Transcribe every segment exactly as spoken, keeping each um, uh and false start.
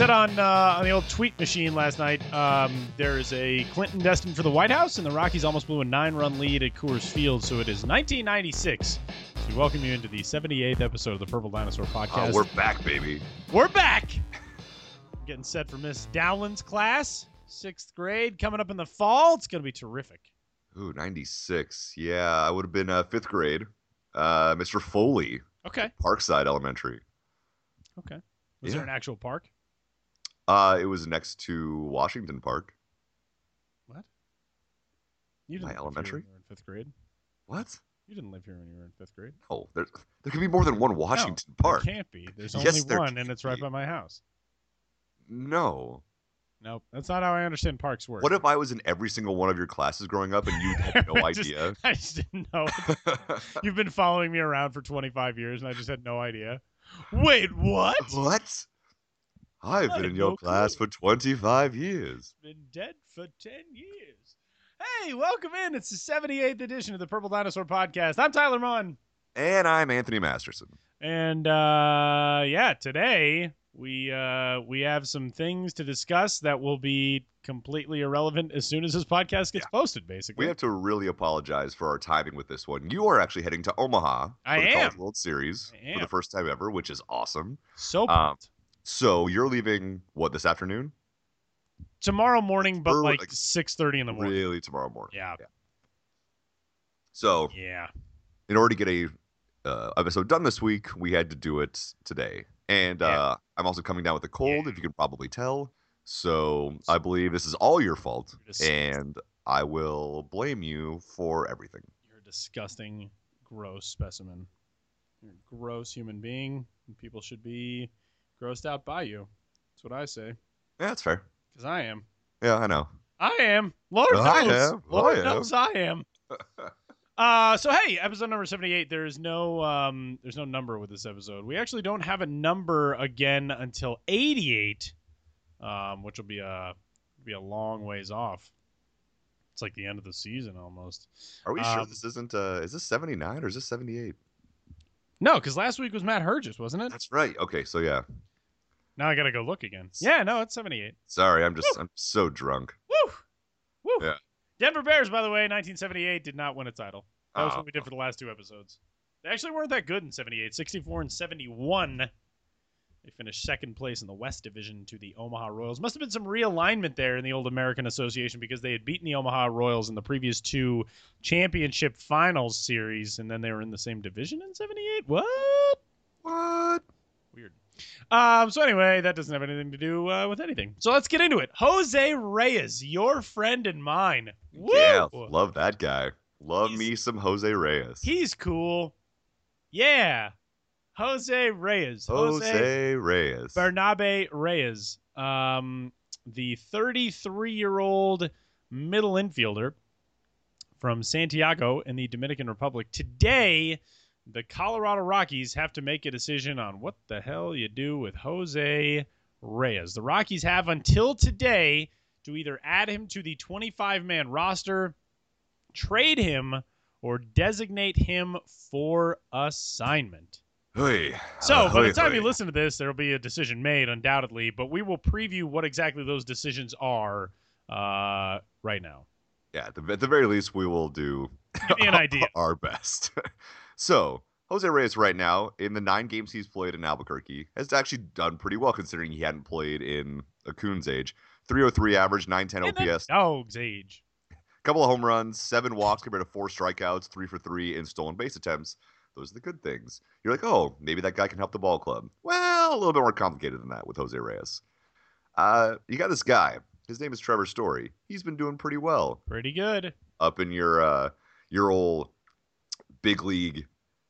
said on uh, on the old tweet machine last night, um, there is a Clinton destined for the White House, and the Rockies almost blew a nine-run lead at Coors Field, so it is nineteen ninety-six. So we welcome you into the seventy-eighth episode of the Purple Dinosaur Podcast. Uh, we're back, baby. We're back! Getting set for Miss Dowland's class, sixth grade, coming up in the fall. It's going to be terrific. Ooh, ninety-six. Yeah, I would have been uh, fifth grade. Uh, Mister Foley. Okay. Parkside Elementary. Okay. Was Yeah. there an actual park? Uh, it was next to Washington Park. What? You My live here elementary? when you were in fifth grade. What? You didn't live here when you were in fifth grade. Oh, there, there could be more than one Washington no, Park. There can't be. There's Yes, only there one, can and it's right be. by my house. No. Nope. That's not how I understand parks work. What if I was in every single one of your classes growing up and you had no I just- idea? I just didn't know. You've been following me around for twenty-five years, and I just had no idea. Wait, what? What? I've I been had in your no class clue. for twenty-five years. Been dead for ten years. Hey, welcome in. It's the seventy-eighth edition of the Purple Dinosaur Podcast. I'm Tyler Munn. And I'm Anthony Masterson. And uh, yeah, today we uh, we have some things to discuss that will be completely irrelevant as soon as this podcast gets Yeah. posted, basically. We have to really apologize for our timing with this one. You are actually heading to Omaha I for the am. College World Series I for am. the first time ever, which is awesome. So Um, pumped. So you're leaving, what, this afternoon? Tomorrow morning, but early, like, like, six thirty in the morning. Really tomorrow morning. Yeah. So Yeah. in order to get a uh, episode done this week, we had to do it today. And Yeah. uh, I'm also coming down with a cold, Yeah. if you can probably tell. So I believe this is all your fault, You're just- and I will blame you for everything. You're a disgusting, gross specimen. You're a gross human being, and people should be grossed out by you. That's what I say. Yeah, that's fair. Because I am. Yeah, I know. I am. Lord I knows. am. Lord I am. knows I am. Uh, so hey, episode number seventy-eight. There's no um, there's no number with this episode. We actually don't have a number again until eighty-eight, um, which will be a be a long ways off. It's like the end of the season almost. Are we sure Um, this isn't, uh, is this seventy-nine or is this seventy-eight? No, because last week was Matt Hergis, wasn't it? That's right. Okay, so yeah. Now I gotta go look again. Yeah, no, it's seventy-eight. Sorry, I'm just, I'm so drunk. Woo, woo. Yeah. Denver Bears, by the way, nineteen seventy-eight did not win a title. That was Oh. what we did for the last two episodes. They actually weren't that good in seventy-eight. sixty-four and seventy-one. They finished second place in the West Division to the Omaha Royals. Must have been some realignment there in the old American Association because they had beaten the Omaha Royals in the previous two championship finals series, and then they were in the same division in seventy-eight? What? What? Weird. Um, so anyway, that doesn't have anything to do uh, with anything. So let's get into it. Jose Reyes, your friend and mine. Woo! Yeah, love that guy. Love He's- me some Jose Reyes. He's cool. Yeah. Jose Reyes. Jose, Jose Reyes. Bernabe Reyes. Um, the thirty-three-year-old middle infielder from Santiago in the Dominican Republic. Today, the Colorado Rockies have to make a decision on what the hell you do with Jose Reyes. The Rockies have until today to either add him to the twenty-five man roster, trade him, or designate him for assignment. Hey. So, uh, by the hey, time hey. you listen to this, there will be a decision made, undoubtedly, but we will preview what exactly those decisions are uh, right now. Yeah, at the, at the very least, we will do Give me an idea. our best. So, Jose Reyes right now, in the nine games he's played in Albuquerque, has actually done pretty well considering he hadn't played in Acuna's age. three oh three average, nine ten In O P the S, dog's age. couple of home runs, seven walks compared to four strikeouts, three for three in stolen base attempts. Those are the good things. You're like, oh, maybe that guy can help the ball club. Well, a little bit more complicated than that with Jose Reyes. Uh, you got this guy. His name is Trevor Story. He's been doing pretty well Pretty good. up in your uh, your old big league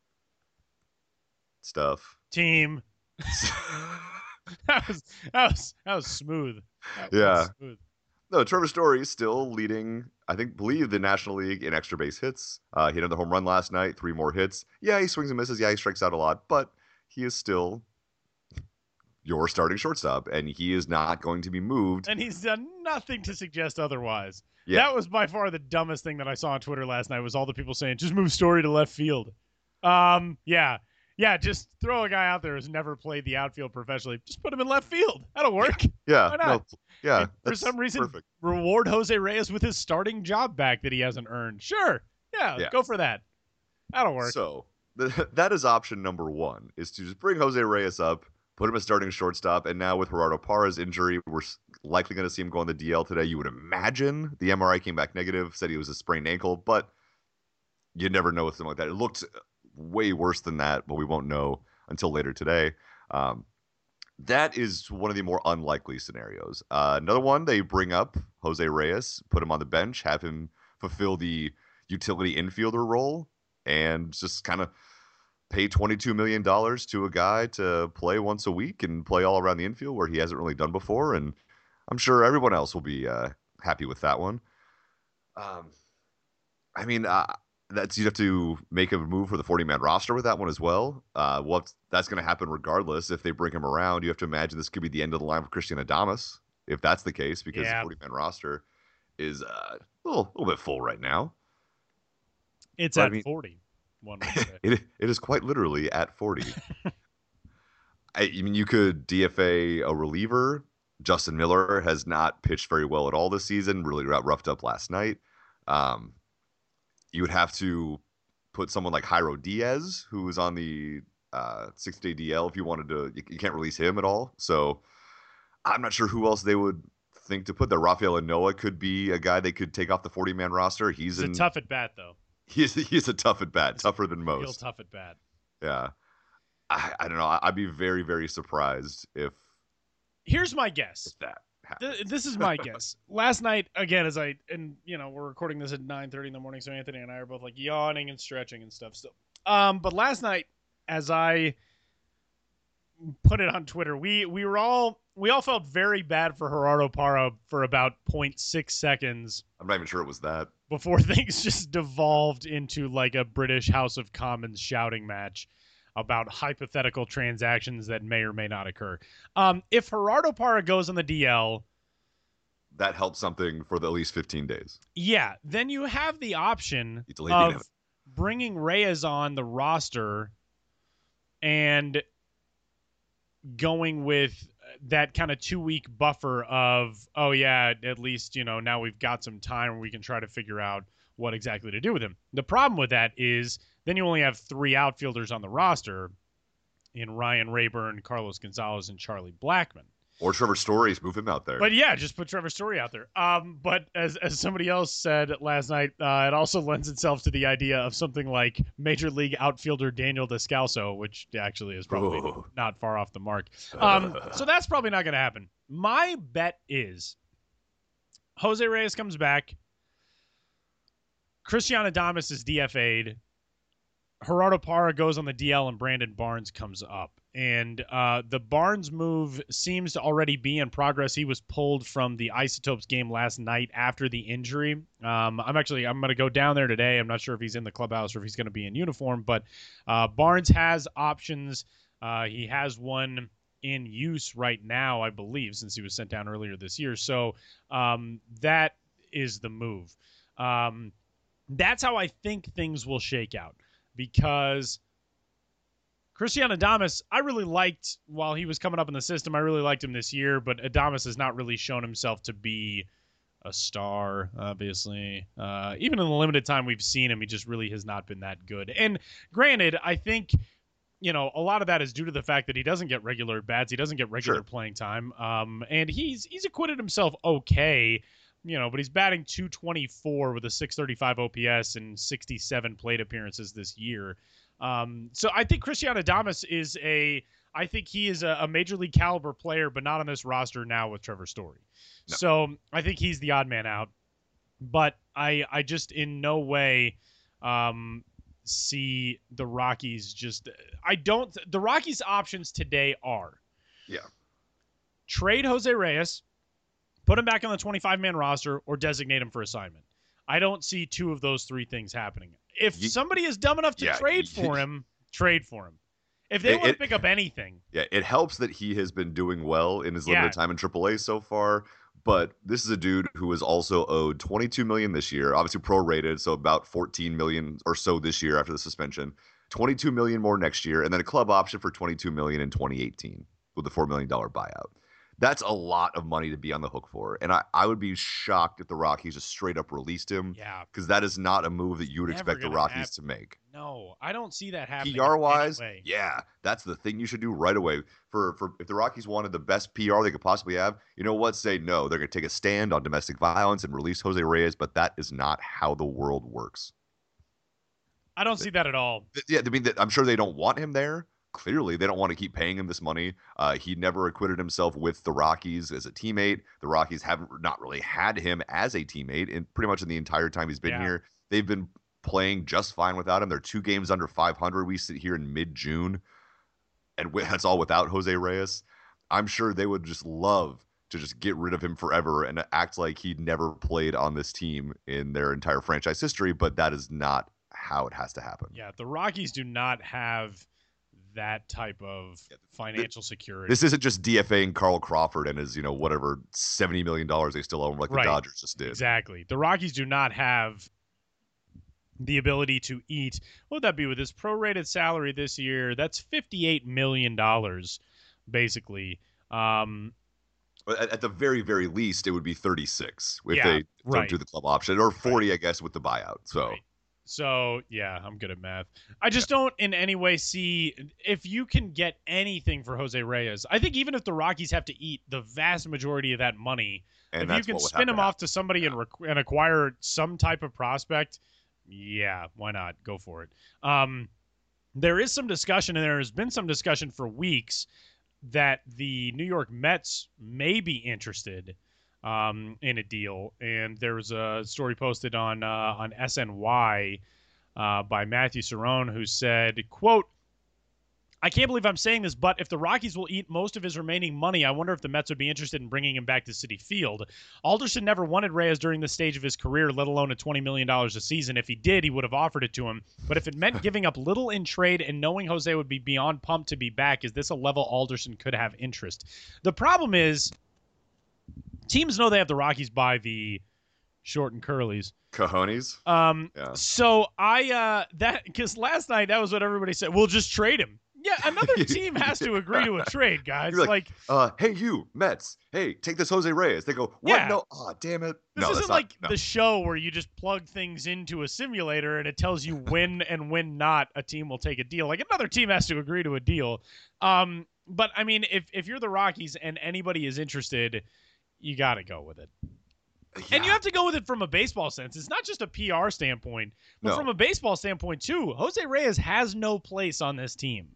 stuff. Team. That was that was that was smooth. That was Yeah. smooth. No, Trevor Story is still leading, I think, believe the National League in extra base hits. Uh, he hit another home run last night, three more hits. Yeah, he swings and misses. Yeah, he strikes out a lot, but he is still your starting shortstop, and he is not going to be moved. And he's done nothing to suggest otherwise. Yeah. That was by far the dumbest thing that I saw on Twitter last night was all the people saying, just move Story to left field. Um, yeah. Yeah, just throw a guy out there who's never played the outfield professionally. Just put him in left field. That'll work. Yeah, Why no, not? yeah, And for that's some reason, perfect. reward Jose Reyes with his starting job back that he hasn't earned. Sure. Yeah, Yeah. go for that. That'll work. So the, that is option number one, is to just bring Jose Reyes up, put him as starting shortstop, and now with Gerardo Parra's injury, we're likely going to see him go on the D L today. You would imagine the M R I came back negative, said he was a sprained ankle, but you never know with something like that. It looked way worse than that, but we won't know until later today. Um, that is one of the more unlikely scenarios. Uh, another one, they bring up Jose Reyes, put him on the bench, have him fulfill the utility infielder role, and just kind of pay twenty-two million dollars to a guy to play once a week and play all around the infield where he hasn't really done before. And I'm sure everyone else will be uh, happy with that one. Um, I mean, uh, that's you have to make a move for the forty-man roster with that one as well. Uh, what that's going to happen regardless. If they bring him around, you have to imagine this could be the end of the line for Christian Adames, if that's the case, because Yeah. the forty-man roster is uh, a little, little bit full right now. It's But, I at mean- forty. One would say. It it is quite literally at forty. I, I mean, you could D F A a reliever. Justin Miller has not pitched very well at all this season. Really got roughed up last night. Um, you would have to put someone like Jairo Diaz, who is on the uh, sixty-day D L, if you wanted to. You, you can't release him at all. So I'm not sure who else they would think to put there. Rafael Anoa could be a guy they could take off the forty-man roster. He's He's a in, tough at bat, though. He's he's a tough at bat, tougher than Real most. tough at bat. Yeah. I, I don't know. I- I'd be very, very surprised if, Here's my guess. if that happens. Th- this is my guess. Last night, again, as I and you know we're recording this at nine thirty in the morning, so Anthony and I are both like yawning and stretching and stuff. So, um, but last night, as I put it on Twitter, we we were all we all felt very bad for Gerardo Parra for about zero point six seconds I'm not even sure it was that. before things just devolved into like a British House of Commons shouting match about hypothetical transactions that may or may not occur. Um, if Gerardo Parra goes on the D L, That helped something for the at least fifteen days. yeah, then you have the option You delayed the of inevitable. bringing Reyes on the roster and going with that kind of two-week buffer of, oh, yeah, at least, you know, now we've got some time where we can try to figure out what exactly to do with him. The problem with that is then you only have three outfielders on the roster in Ryan Rayburn, Carlos Gonzalez, and Charlie Blackmon. Or Trevor Stories, move him out there. But yeah, just put Trevor Story out there. Um, but as as somebody else said last night, uh, it also lends itself to the idea of something like Major League outfielder Daniel Descalso, which actually is probably Ooh. not far off the mark. Um, so that's probably not going to happen. My bet is Jose Reyes comes back. Christian Adames is D F A'd. Gerardo Parra goes on the D L and Brandon Barnes comes up. And uh, the Barnes move seems to already be in progress. He was pulled from the Isotopes game last night after the injury. Um, I'm actually I'm going to go down there today. I'm not sure if he's in the clubhouse or if he's going to be in uniform, but uh, Barnes has options. Uh, he has one in use right now, I believe, since he was sent down earlier this year. So um, that is the move. Um, that's how I think things will shake out. Because Christian Adames, I really liked while he was coming up in the system. I really liked him this year, but Adames has not really shown himself to be a star, obviously. Uh, even in the limited time we've seen him, he just really has not been that good. And granted, I think, you know, a lot of that is due to the fact that he doesn't get regular bats. He doesn't get regular Sure. playing time. Um, and he's he's acquitted himself okay. You know, but he's batting two twenty-four with a six thirty-five O P S and sixty-seven plate appearances this year. Um, so I think Christian Adames is a, I think he is a, a major league caliber player, but not on this roster now with Trevor Story. No. So I think he's the odd man out. But I, I just in no way um, see the Rockies just. I don't. The Rockies' options today are, Yeah. trade Jose Reyes, put him back on the twenty-five man roster, or designate him for assignment. I don't see two of those three things happening. If You- somebody is dumb enough to Yeah, trade you- for him, trade for him. If they It- want it- to pick up anything, Yeah, it helps that he has been doing well in his limited Yeah. time in triple A so far. But this is a dude who is also owed twenty-two million dollars this year, obviously prorated, so about fourteen million dollars or so this year after the suspension. twenty-two million dollars more next year, and then a club option for twenty-two million dollars in twenty eighteen with a four million dollars buyout. That's a lot of money to be on the hook for. And I, I would be shocked if the Rockies just straight up released him. Yeah. Because that is not a move that you would Never expect the gonna Rockies happen. to make. No, I don't see that happening. P R wise, anyway. yeah, that's the thing you should do right away. For for if the Rockies wanted the best P R they could possibly have, you know what? Say no. They're going to take a stand on domestic violence and release Jose Reyes, but that is not how the world works. I don't see that at all. Yeah, I mean, I'm sure they don't want him there. Clearly, they don't want to keep paying him this money. Uh, he never acquitted himself with the Rockies as a teammate. The Rockies haven't not really had him as a teammate in pretty much in the entire time he's been Yeah. here. They've been playing just fine without him. They're two games under five hundred. We sit here in mid-June, and that's all without Jose Reyes. I'm sure they would just love to just get rid of him forever and act like he'd never played on this team in their entire franchise history, but that is not how it has to happen. Yeah, the Rockies do not have that type of financial security. This isn't just DFAing Carl Crawford and his, you know, whatever seventy million dollars they still owe him like Right. the Dodgers just did. Exactly. The Rockies do not have the ability to eat. What would that be with his prorated salary this year? That's fifty-eight million dollars, basically. Um, But at, at the very, very least, it would be thirty-six if Yeah, they don't right. do the club option, or forty, I guess, with the buyout. So Right. So, yeah, I'm good at math. I just don't in any way see if you can get anything for Jose Reyes. I think even if the Rockies have to eat the vast majority of that money, and if you that's can what would spin have him to off happen. to somebody Yeah. and, rec- and acquire some type of prospect, yeah, why not? Go for it. Um, there is some discussion, and there has been some discussion for weeks that the New York Mets may be interested um, in a deal. And there was a story posted on uh, on S N Y uh, by Matthew Cerrone who said, quote, I can't believe I'm saying this, but if the Rockies will eat most of his remaining money, I wonder if the Mets would be interested in bringing him back to Citi Field. Alderson never wanted Reyes during this stage of his career, let alone at twenty million dollars a season. If he did, he would have offered it to him. But if it meant giving up little in trade and knowing Jose would be beyond pumped to be back, is this a level Alderson could have interest? The problem is teams know they have the Rockies by the short and curlies. Cojones. Um, Yeah. So I, uh, that, because last night that was what everybody said. We'll just trade him. Yeah, another team has to agree to a trade, guys. You're Like, like, Uh, hey, you Mets. Hey, take this Jose Reyes. They go, what? Yeah. No. Oh, damn it. this no, isn't that's not- like no. the show where you just plug things into a simulator and it tells you when and when not a team will take a deal. Like, another team has to agree to a deal. Um, but I mean, if if you're the Rockies and anybody is interested, you got to go with it. And you Yeah. have to go with it from a baseball sense. It's not just a P R standpoint, but No. from a baseball standpoint too. Jose Reyes has no place on this team.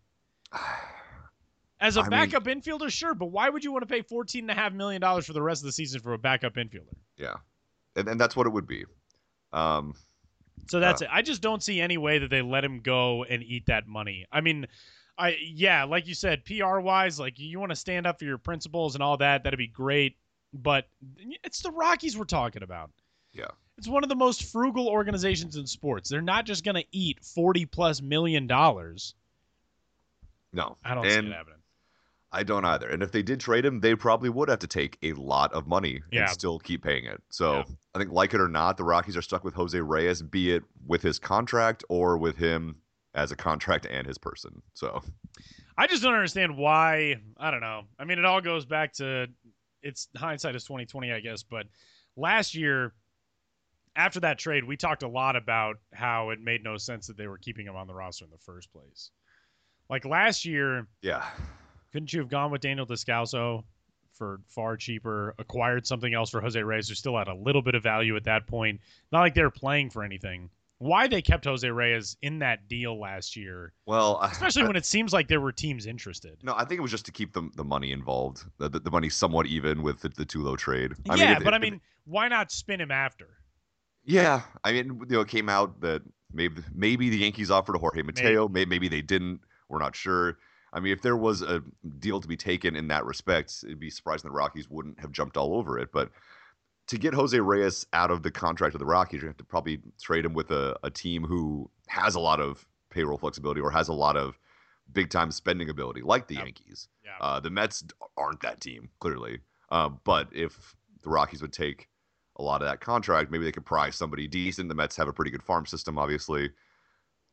As a I mean- backup infielder, sure, but why would you want to pay fourteen point five million dollars for the rest of the season for a backup infielder? Yeah. And, and that's what it would be. Um, So that's Uh. it. I just don't see any way that they let him go and eat that money. I mean, I yeah, like you said, P R wise, like you want to stand up for your principles and all that, that'd be great. But it's the Rockies we're talking about. Yeah. It's one of the most frugal organizations in sports. They're not just going to eat forty plus million dollars. no. I don't and see it happening. I don't either. And if they did trade him, they probably would have to take a lot of money Yeah. and still keep paying it. So Yeah. I think, like it or not, the Rockies are stuck with Jose Reyes, be it with his contract or with him as a contract and his person. So I just don't understand why. I don't know. I mean, it all goes back to it's hindsight is twenty twenty, I guess. But last year, after that trade, we talked a lot about how it made no sense that they were keeping him on the roster in the first place. Like last year, yeah, couldn't you have gone with Daniel Descalso for far cheaper, acquired something else for Jose Reyes, who still had a little bit of value at that point? Not like they were playing for anything. Why they kept Jose Reyes in that deal last year, well, especially I, when it seems like there were teams interested. no, I think it was just to keep the the money involved, the, the, the money somewhat even with the, the Tulo trade. I yeah, mean, if- but I if- mean, why not spin him after? yeah, I mean, you know, it came out that maybe maybe the Yankees offered a Jorge Mateo, maybe. maybe they didn't. We're not sure. I mean, if there was a deal to be taken in that respect, it'd be surprising the Rockies wouldn't have jumped all over it. But to get Jose Reyes out of the contract of the Rockies, you have to probably trade him with a, a team who has a lot of payroll flexibility or has a lot of big time spending ability, like the Yep. Yankees. Yeah. Uh, the Mets aren't that team, clearly. Uh, but if the Rockies would take a lot of that contract, maybe they could prize somebody decent. The Mets have a pretty good farm system, obviously.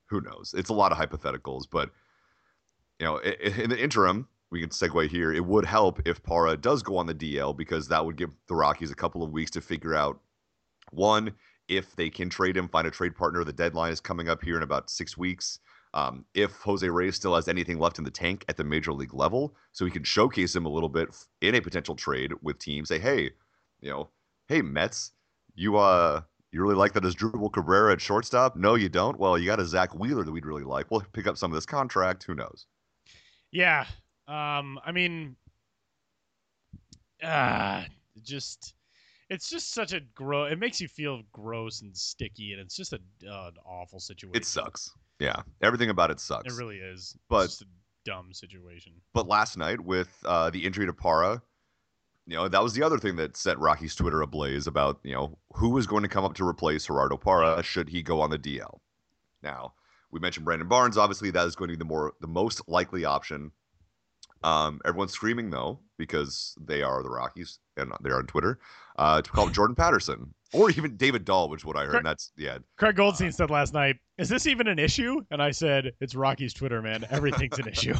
who knows? It's a lot of hypotheticals, but you know, in, in the interim, we can segue here. It would help if Parra does go on the D L because that would give the Rockies a couple of weeks to figure out one, if they can trade him, find a trade partner. The deadline is coming up here in about six weeks. Um, if Jose Reyes still has anything left in the tank at the major league level, so he can showcase him a little bit in a potential trade with teams. Say, hey, you know, hey Mets, you uh, you really like that Asdrubal Cabrera at shortstop? No, you don't. Well, you got a Zach Wheeler that we'd really like. We'll pick up some of this contract. Who knows? Yeah. Um. I mean, ah, uh, just. It's just such a gross. It makes you feel gross and sticky, and it's just a, uh, an awful situation. It sucks. Yeah, everything about it sucks. It really is. But it's just a dumb situation. But last night with uh, the injury to Parra, you know, that was the other thing that set Rocky's Twitter ablaze about, you know, who was going to come up to replace Gerardo Parra should he go on the D L. Now, we mentioned Brandon Barnes. Obviously, that is going to be the more the most likely option. Um, everyone's screaming though because they are the Rockies and they're on Twitter uh, to call Jordan Patterson or even David Dahl, which is what I heard. Craig, and that's yeah. Craig Goldstein uh, said last night, "Is this even an issue?" And I said, "It's Rockies Twitter, man. Everything's an issue."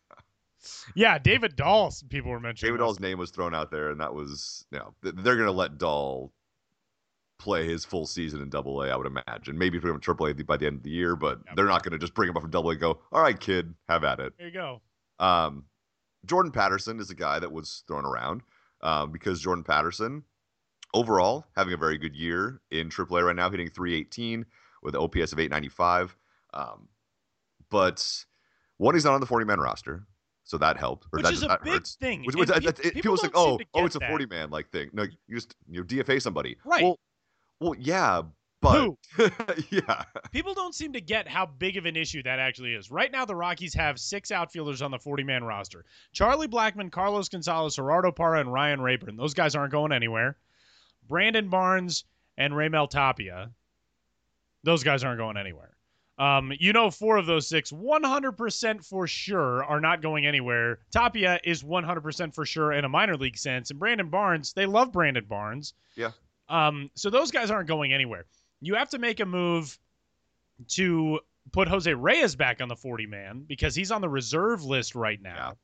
Yeah, David Dahl. People were mentioning. David Dahl's name was thrown out there, and that was you know they're going to let Dahl play his full season in Double A. I would imagine maybe put him in Triple A by the end of the year, but yep. They're not going to just bring him up from Double A and go, "All right, kid, have at it." There you go. Um. Jordan Patterson is a guy that was thrown around um, because Jordan Patterson, overall, having a very good year in Triple A right now, hitting three eighteen with an O P S of eight ninety-five. Um, but one, he's not on the forty-man roster, so that helped. Or which that, is a that big hurts. thing. Which, which, people it, it, people think, oh, oh, it's a that. forty-man like thing. No, you just you know, D F A somebody. Right. Well, well yeah, but Who? yeah. People don't seem to get how big of an issue that actually is. Right now, the Rockies have six outfielders on the forty-man roster. Charlie Blackmon, Carlos Gonzalez, Gerardo Parra, and Ryan Rayburn. Those guys aren't going anywhere. Brandon Barnes and Raimel Tapia. Those guys aren't going anywhere. Um, you know, four of those six, one hundred percent for sure, are not going anywhere. Tapia is one hundred percent for sure in a minor league sense. And Brandon Barnes, they love Brandon Barnes. Yeah. Um, so those guys aren't going anywhere. You have to make a move to put Jose Reyes back on the forty-man because he's on the reserve list right now. Yeah.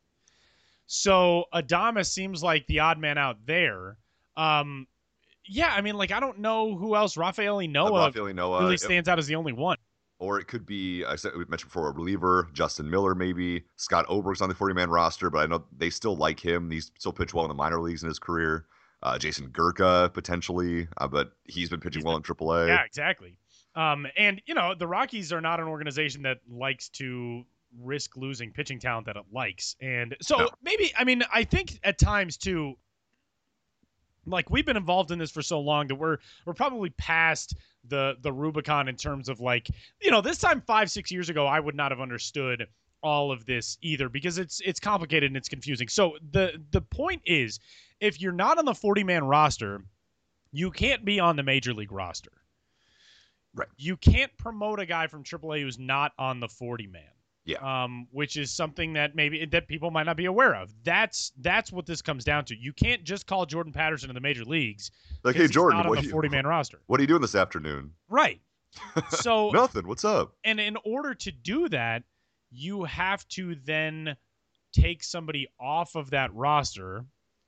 So Adames seems like the odd man out there. Um, yeah, I mean, like, I don't know who else. Rafael Noah Noah really stands out as the only one. Or it could be, I said we mentioned before, a reliever, Justin Miller maybe. Scott Oberg's on the forty-man roster, but I know they still like him. He's still pitched well in the minor leagues in his career. Uh, Jason Gurka, potentially, uh, but he's been pitching he's well been, in Triple A. Yeah, exactly. Um, and, you know, the Rockies are not an organization that likes to risk losing pitching talent that it likes. And so no. maybe, I mean, I think at times, too, like, we've been involved in this for so long that we're we're probably past the the Rubicon in terms of, like, you know, this time five, six years ago, I would not have understood all of this either because it's it's complicated and it's confusing. So the the point is, if you're not on the forty-man roster, you can't be on the major league roster. Right. You can't promote a guy from Triple A who's not on the forty-man. Yeah. Um, which is something that maybe that people might not be aware of. That's that's what this comes down to. You can't just call Jordan Patterson in the major leagues. Like, hey, Jordan, not on what the you, forty-man roster. What are you doing this afternoon? Right. So nothing. What's up? And in order to do that, you have to then take somebody off of that roster,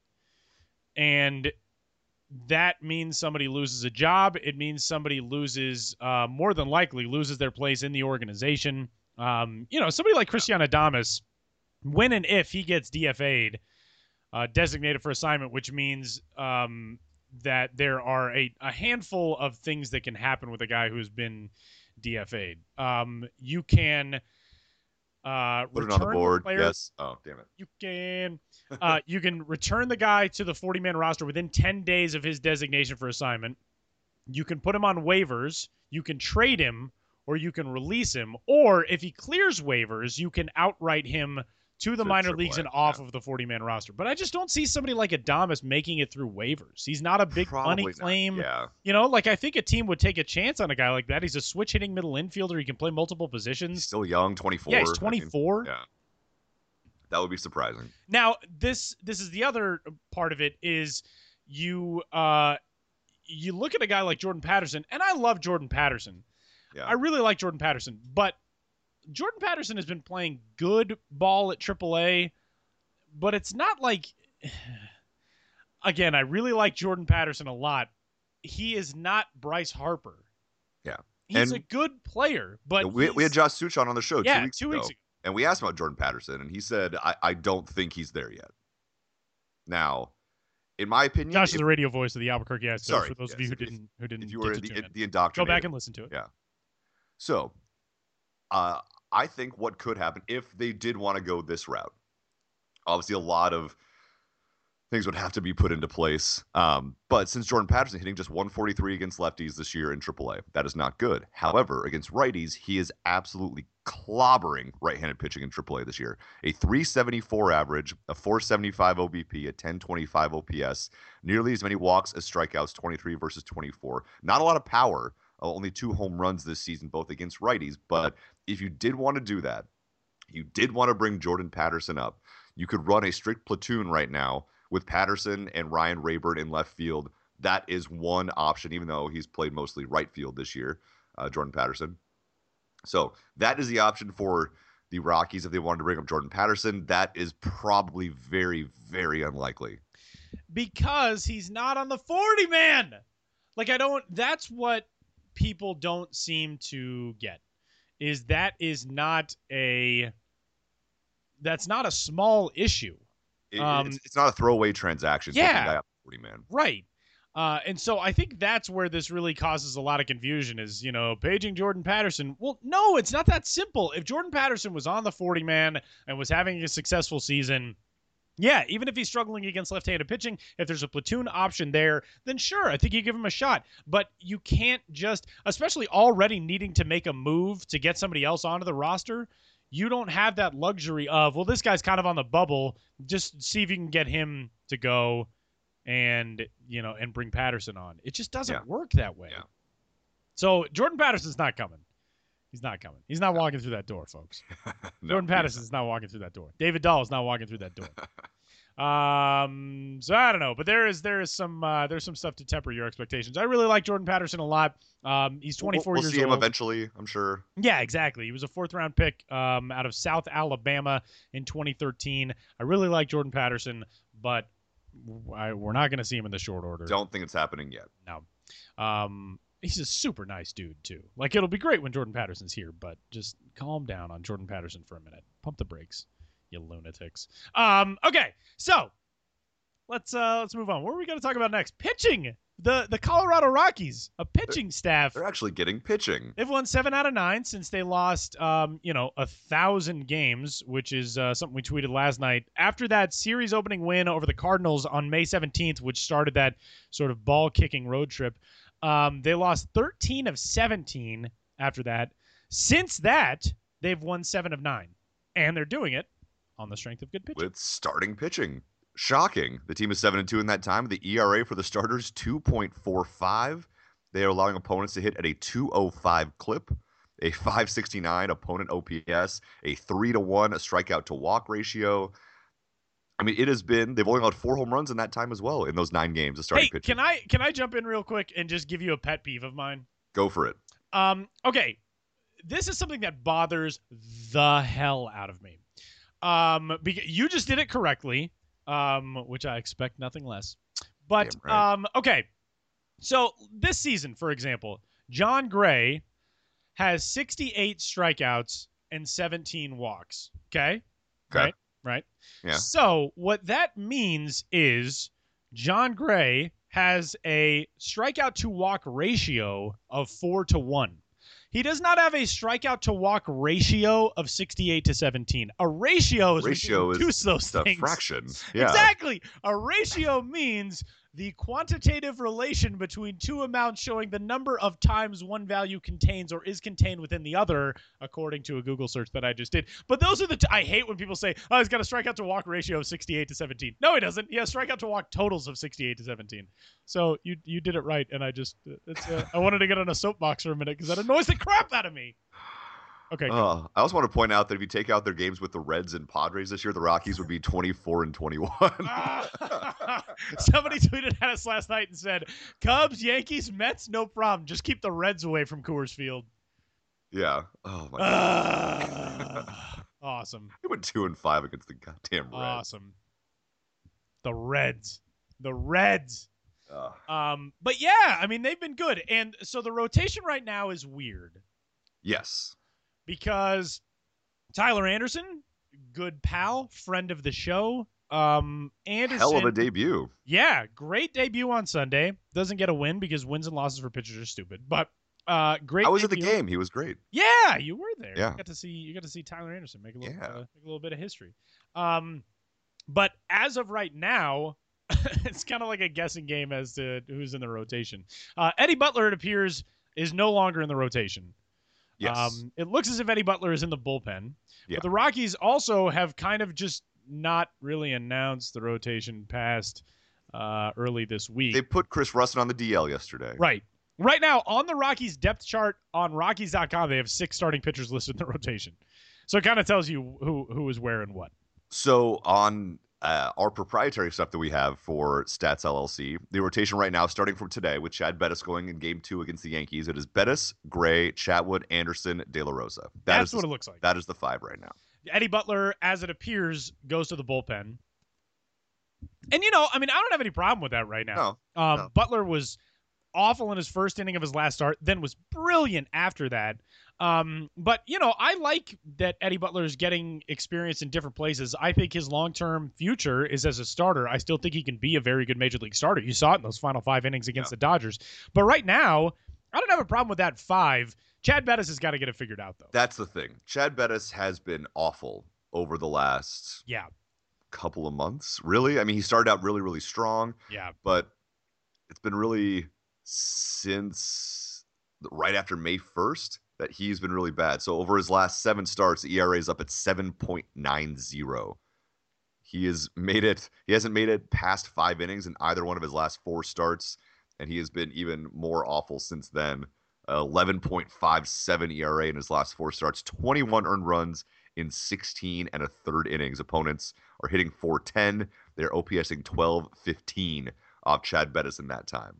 and that means somebody loses a job. It means somebody loses, uh, more than likely, loses their place in the organization. Um, you know, somebody like Christian Adames, when and if he gets D F A'd, uh, designated for assignment, which means um, that there are a, a handful of things that can happen with a guy who's been D F A'd. Um, you can uh, put return it on the board. The player. Yes. Oh, damn it. You can uh, you can return the guy to the forty-man roster within ten days of his designation for assignment. You can put him on waivers. You can trade him, or you can release him. Or if he clears waivers, you can outright him to the To minor Triple leagues A, and off yeah. of the forty-man roster. But I just don't see somebody like Adames making it through waivers. He's not a big Probably money not, claim. Yeah. You know, like, I think a team would take a chance on a guy like that. He's a switch-hitting middle infielder. He can play multiple positions. He's still young, twenty-four. Yeah, he's I mean, twenty-four. yeah. That would be surprising. Now, this this is the other part of it is you uh, you look at a guy like Jordan Patterson, and I love Jordan Patterson. Yeah. I really like Jordan Patterson, but Jordan Patterson has been playing good ball at triple A, but it's not like – again, I really like Jordan Patterson a lot. He is not Bryce Harper. Yeah. He's and a good player, but we, we had Josh Suchon on the show yeah, two weeks two ago. weeks ago. And we asked about Jordan Patterson, and he said, I, I don't think he's there yet. Now, in my opinion, Josh if, is the radio voice of the Albuquerque Astros. Sorry, For those yes, of you who if, didn't who didn't if you get were to the, tune in, the indoctrinated, go back and listen to it. Yeah. So, uh, I think what could happen if they did want to go this route, obviously a lot of things would have to be put into place. Um, but since Jordan Patterson hitting just one forty-three against lefties this year in triple A, that is not good. However, against righties, he is absolutely clobbering right-handed pitching in triple A this year. A three seventy-four average, a four seventy-five O B P, a ten twenty-five O P S, nearly as many walks as strikeouts, twenty-three versus twenty-four. Not a lot of power, uh, only two home runs this season, both against righties. But if you did want to do that, you did want to bring Jordan Patterson up, you could run a strict platoon right now with Patterson and Ryan Rayburn in left field. That is one option, even though he's played mostly right field this year, uh, Jordan Patterson. So that is the option for the Rockies if they wanted to bring up Jordan Patterson. That is probably very, very unlikely. Because he's not on the forty man. Like, I don't – that's what people don't seem to get, is that is not a – that's not a small issue. It, Um, it's, it's not a throwaway transaction. Yeah. taking a guy up forty man. Right. Uh, and so I think that's where this really causes a lot of confusion is, you know, paging Jordan Patterson. Well, no, it's not that simple. If Jordan Patterson was on the forty man and was having a successful season, yeah, even if he's struggling against left-handed pitching, if there's a platoon option there, then sure, I think you give him a shot. But you can't just, especially already needing to make a move to get somebody else onto the roster, you don't have that luxury of, well, this guy's kind of on the bubble. Just see if you can get him to go and, you know, and bring Patterson on. It just doesn't Yeah. work that way. Yeah. So Jordan Patterson's not coming. He's not coming. He's not walking through that door, folks. No, Jordan Patterson's not walking through that door. David Dahl is not walking through that door. Um, so I don't know, but there is there is some uh, there's some stuff to temper your expectations. I really like Jordan Patterson a lot. Um, he's twenty-four we'll, we'll years see him old. eventually, I'm sure. Yeah, exactly. He was a fourth round pick um, out of South Alabama in twenty thirteen. I really like Jordan Patterson, but I, we're not going to see him in the short order. Don't think it's happening yet. No. Um, he's a super nice dude too. Like, it'll be great when Jordan Patterson's here, but just calm down on Jordan Patterson for a minute. Pump the brakes, you lunatics. Um, okay, so let's uh, let's move on. What are we going to talk about next? Pitching. The the Colorado Rockies, a pitching staff. They're actually getting pitching. They've won seven out of nine since they lost, um, you know, a thousand games, which is uh, something we tweeted last night. After that series opening win over the Cardinals on May seventeenth, which started that sort of ball kicking road trip, um, they lost thirteen of seventeen after that. Since that, they've won seven of nine, and they're doing it on the strength of good pitching. With starting pitching. Shocking. The team is seven and two in that time. The E R A for the starters, two point four five. They are allowing opponents to hit at a two oh five clip, a five sixty-nine opponent O P S, a three to one a strikeout to walk ratio. I mean, it has been, they've only allowed four home runs in that time as well in those nine games of starting Hey, pitching. can I can I jump in real quick and just give you a pet peeve of mine? Go for it. Um, okay, this is something that bothers the hell out of me. Um, because you just did it correctly. Um, which I expect nothing less. But, Damn right. um, okay. So this season, for example, John Gray has sixty-eight strikeouts and seventeen walks. Okay? Okay. Right? Right? Yeah. So what that means is John Gray has a strikeout to walk ratio of four to one. He does not have a strikeout to walk ratio of sixty-eight to seventeen. A ratio is Ratio when you is reduce those the things. fraction. Yeah. Exactly. A ratio means the quantitative relation between two amounts showing the number of times one value contains or is contained within the other, according to a Google search that I just did. But those are the t- I hate when people say, oh, he's got a strikeout to walk ratio of sixty-eight to seventeen. No, he doesn't. He has strikeout to walk totals of sixty-eight to seventeen. So you you did it right, and I just it's uh, I wanted to get on a soapbox for a minute because that annoys the crap out of me. Okay. Uh, I also want to point out that if you take out their games with the Reds and Padres this year, the Rockies would be twenty-four and twenty-one. Somebody tweeted at us last night and said, Cubs, Yankees, Mets, no problem. Just keep the Reds away from Coors Field. Yeah. Oh my god. Ah, awesome. They went two and five against the goddamn Reds. Awesome. The Reds. The Reds. Uh, Um, but yeah, I mean, they've been good. And so the rotation right now is weird yes. because Tyler Anderson, good pal, friend of the show. Um, Anderson, Hell of a debut. Yeah, great debut on Sunday. Doesn't get a win because wins and losses for pitchers are stupid. But uh, great. I was debut. at the game. He was great. Yeah, you were there. Yeah. You got to see. You got to see Tyler Anderson make a little, Yeah. uh, make a little bit of history. Um, but as of right now, it's kind of like a guessing game as to who's in the rotation. Uh, Eddie Butler, it appears, is no longer in the rotation. Yes. Um, it looks as if Eddie Butler is in the bullpen. Yeah. But the Rockies also have kind of just not really announced the rotation past uh, early this week. They put Chris Russin on the D L yesterday. Right. Right now, on the Rockies depth chart on Rockies dot com, they have six starting pitchers listed in the rotation. So it kind of tells you who who is where and what. So on uh, our proprietary stuff that we have for Stats L L C, the rotation right now, starting from today, with Chad Bettis going in Game Two against the Yankees, it is Bettis, Gray, Chatwood, Anderson, De La Rosa. That That's is the, what it looks like. That is the five right now. Eddie Butler, as it appears, goes to the bullpen. And, you know, I mean, I don't have any problem with that right now. No, um, no. Butler was awful in his first inning of his last start, then was brilliant after that. Um, but, you know, I like that Eddie Butler is getting experience in different places. I think his long-term future is as a starter. I still think he can be a very good major league starter. You saw it in those final five innings against Yeah. the Dodgers. But right now, I don't have a problem with that five. Chad Bettis has got to get it figured out, though. That's the thing. Chad Bettis has been awful over the last Yeah, couple of months. Really? I mean, he started out really, really strong, yeah. but it's been really since right after May first that he's been really bad. So over his last seven starts, the E R A is up at seven point nine zero. He has made it. He hasn't made it past five innings in either one of his last four starts, and he has been even more awful since then. Uh, eleven point five seven E R A in his last four starts, twenty-one earned runs in sixteen and a third innings. Opponents are hitting four ten. They're OPSing twelve fifteen off Chad Bettis in that time.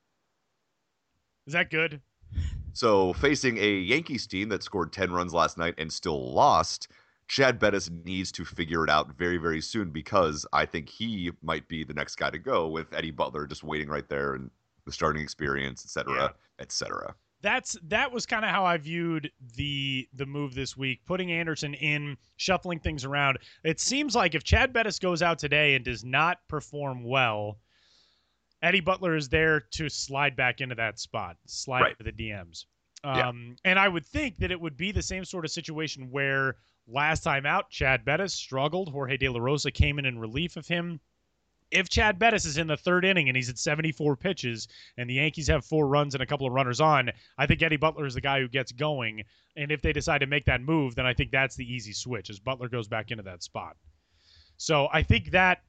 Is that good? So facing a Yankees team that scored ten runs last night and still lost, Chad Bettis needs to figure it out very, very soon because I think he might be the next guy to go with Eddie Butler just waiting right there and the starting experience, et cetera, Yeah. et cetera. That's that was kind of how I viewed the the move this week, putting Anderson in, shuffling things around. It seems like if Chad Bettis goes out today and does not perform well, Eddie Butler is there to slide back into that spot, slide Right. into the D Ms. Yeah. Um, and I would think that it would be the same sort of situation where last time out, Chad Bettis struggled. Jorge De La Rosa came in in relief of him. If Chad Bettis is in the third inning and he's at seventy-four pitches and the Yankees have four runs and a couple of runners on, I think Eddie Butler is the guy who gets going. And if they decide to make that move, then I think that's the easy switch as Butler goes back into that spot. So I think that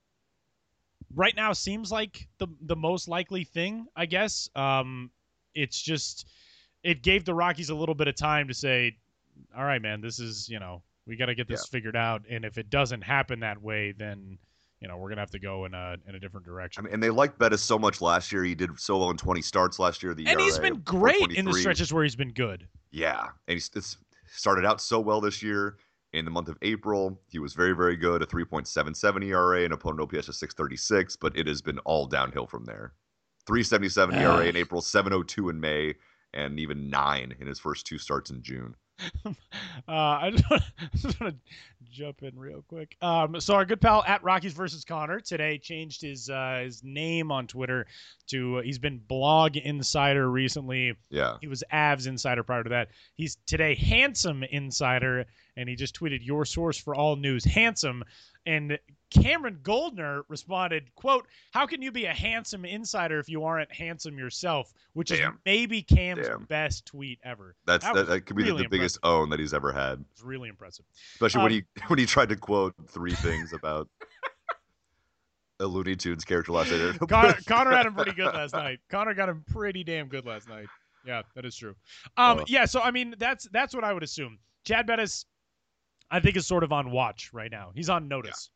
right now seems like the the most likely thing, I guess. Um, it's just it gave the Rockies a little bit of time to say, all right, man, this is, you know, we got to get this Yeah. figured out. And if it doesn't happen that way, then you know, we're going to have to go in a in a different direction. I mean, and they liked Bettis so much last year. He did so well in twenty starts last year. The and he's E R A been of great in the four twenty-three. stretches where he's been good. Yeah, and he's it's started out so well this year. In the month of April, he was very, very good, a three point seven seven E R A, and opponent O P S of six thirty-six, but it has been all downhill from there. three seventy-seven E R A in April, seven oh two in May, and even nine in his first two starts in June. uh, I just want to jump in real quick. Um, so our good pal at Rockies versus Connor today changed his uh, his name on Twitter to uh, he's been Blog Insider recently. Yeah. He was Avs Insider prior to that. He's today Handsome Insider, and he just tweeted your source for all news, Handsome. And Cameron Goldner responded, quote, how can you be a handsome insider if you aren't handsome yourself? Which Damn. is maybe Cam's Damn. best tweet ever. That's That that, was that could be really the biggest own that he's ever had. It's really impressive. Especially when Um, he when he tried to quote three things about a Looney Tunes character last night. Connor, Connor had him pretty good last night. Connor got him pretty damn good last night. Yeah, that is true. Um, Uh. yeah, so I mean that's that's what I would assume. Chad Bettis, I think, is sort of on watch right now. He's on notice.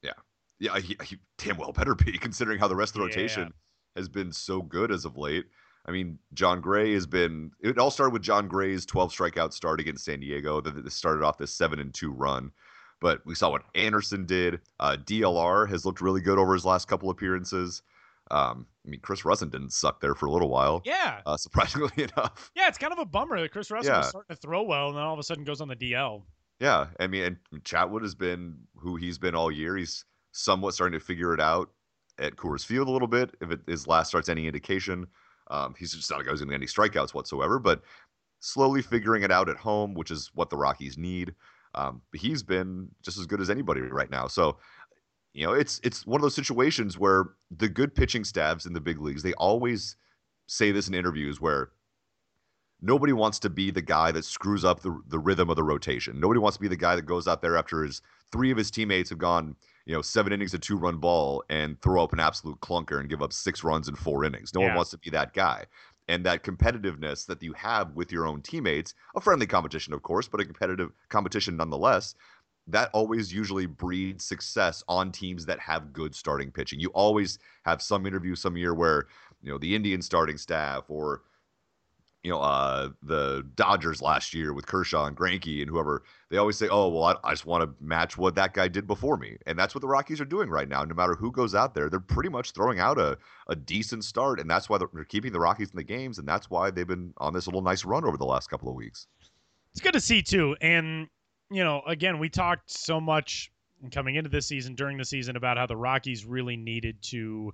Yeah, he, he damn well better be, considering how the rest of the Yeah. rotation has been so good as of late. I mean, John Gray has been. It all started with John Gray's twelve strikeout start against San Diego. That that started off this seven and two run. But we saw what Anderson did. Uh, D L R has looked really good over his last couple appearances. Um, I mean, Chris Rusin didn't suck there for a little while. Yeah. Uh, surprisingly enough. Yeah, it's kind of a bummer that Chris Russell Yeah. was starting to throw well, and then all of a sudden goes on the D L. Yeah, I mean, and Chatwood has been who he's been all year. He's somewhat starting to figure it out at Coors Field a little bit. If it, his last start's any indication, um, he's just not a guy who's going to get any strikeouts whatsoever. But slowly figuring it out at home, which is what the Rockies need. Um, but he's been just as good as anybody right now. So, you know, it's it's one of those situations where the good pitching staffs in the big leagues, they always say this in interviews where nobody wants to be the guy that screws up the, the rhythm of the rotation. Nobody wants to be the guy that goes out there after his three of his teammates have gone, you know, seven innings of two-run ball and throw up an absolute clunker and give up six runs in four innings. No Yeah. one wants to be that guy. And that competitiveness that you have with your own teammates, a friendly competition, of course, but a competitive competition nonetheless, that always usually breeds success on teams that have good starting pitching. You always have some interview some year where, you know, the Indian starting staff or, you know, uh, the Dodgers last year with Kershaw and Greinke and whoever, they always say, oh, well, I, I just want to match what that guy did before me. And that's what the Rockies are doing right now. No matter who goes out there, they're pretty much throwing out a, a decent start. And that's why they're keeping the Rockies in the games. And that's why they've been on this little nice run over the last couple of weeks. It's good to see, too. And, you know, again, we talked so much coming into this season, during the season, about how the Rockies really needed to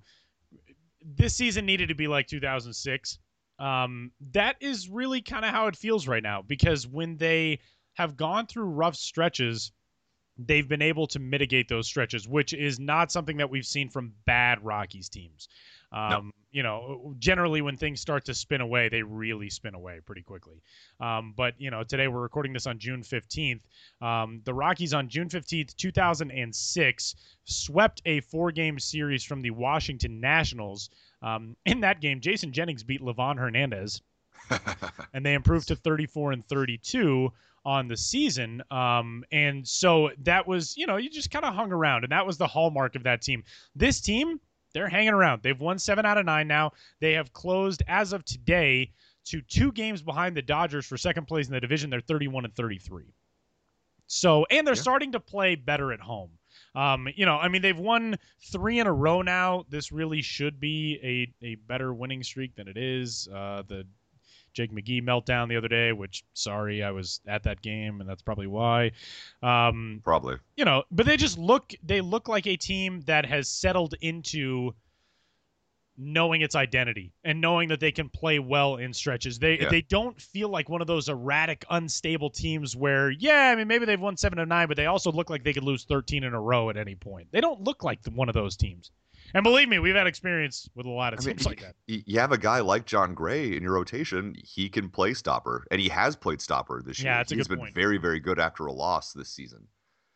– this season needed to be like two thousand six. Um, that is really kind of how it feels right now, because when they have gone through rough stretches, they've been able to mitigate those stretches, which is not something that we've seen from bad Rockies teams. Um, No. You know, generally when things start to spin away, they really spin away pretty quickly. Um, but, you know, today we're recording this on June fifteenth. Um, the Rockies on June fifteenth, two thousand six, swept a four-game series from the Washington Nationals. Um, in that game, Jason Jennings beat Livan Hernandez, and they improved to thirty-four and thirty-two on the season. Um, and so that was, you know, you just kind of hung around, and that was the hallmark of that team. This team, they're hanging around. They've won seven out of nine now. They have closed, as of today, to two games behind the Dodgers for second place in the division. They're thirty-one and thirty-three. So, and they're Yeah. starting to play better at home. Um, you know, I mean, they've won three in a row now. This really should be a, a better winning streak than it is. Uh, the Jake McGee meltdown the other day, which, sorry, I was at that game, and that's probably why. Um, Probably. you know, but they just look, they look like a team that has settled into knowing its identity and knowing that they can play well in stretches. They Yeah. they don't feel like one of those erratic, unstable teams where, yeah, I mean, maybe they've won seven of nine, but they also look like they could lose thirteen in a row at any point. They don't look like the, one of those teams. And believe me, we've had experience with a lot of I mean, teams like that. y- you have a guy like John Gray in your rotation. He can play stopper, and he has played stopper this year. Yeah, that's a He's good been point. very, very good after a loss this season.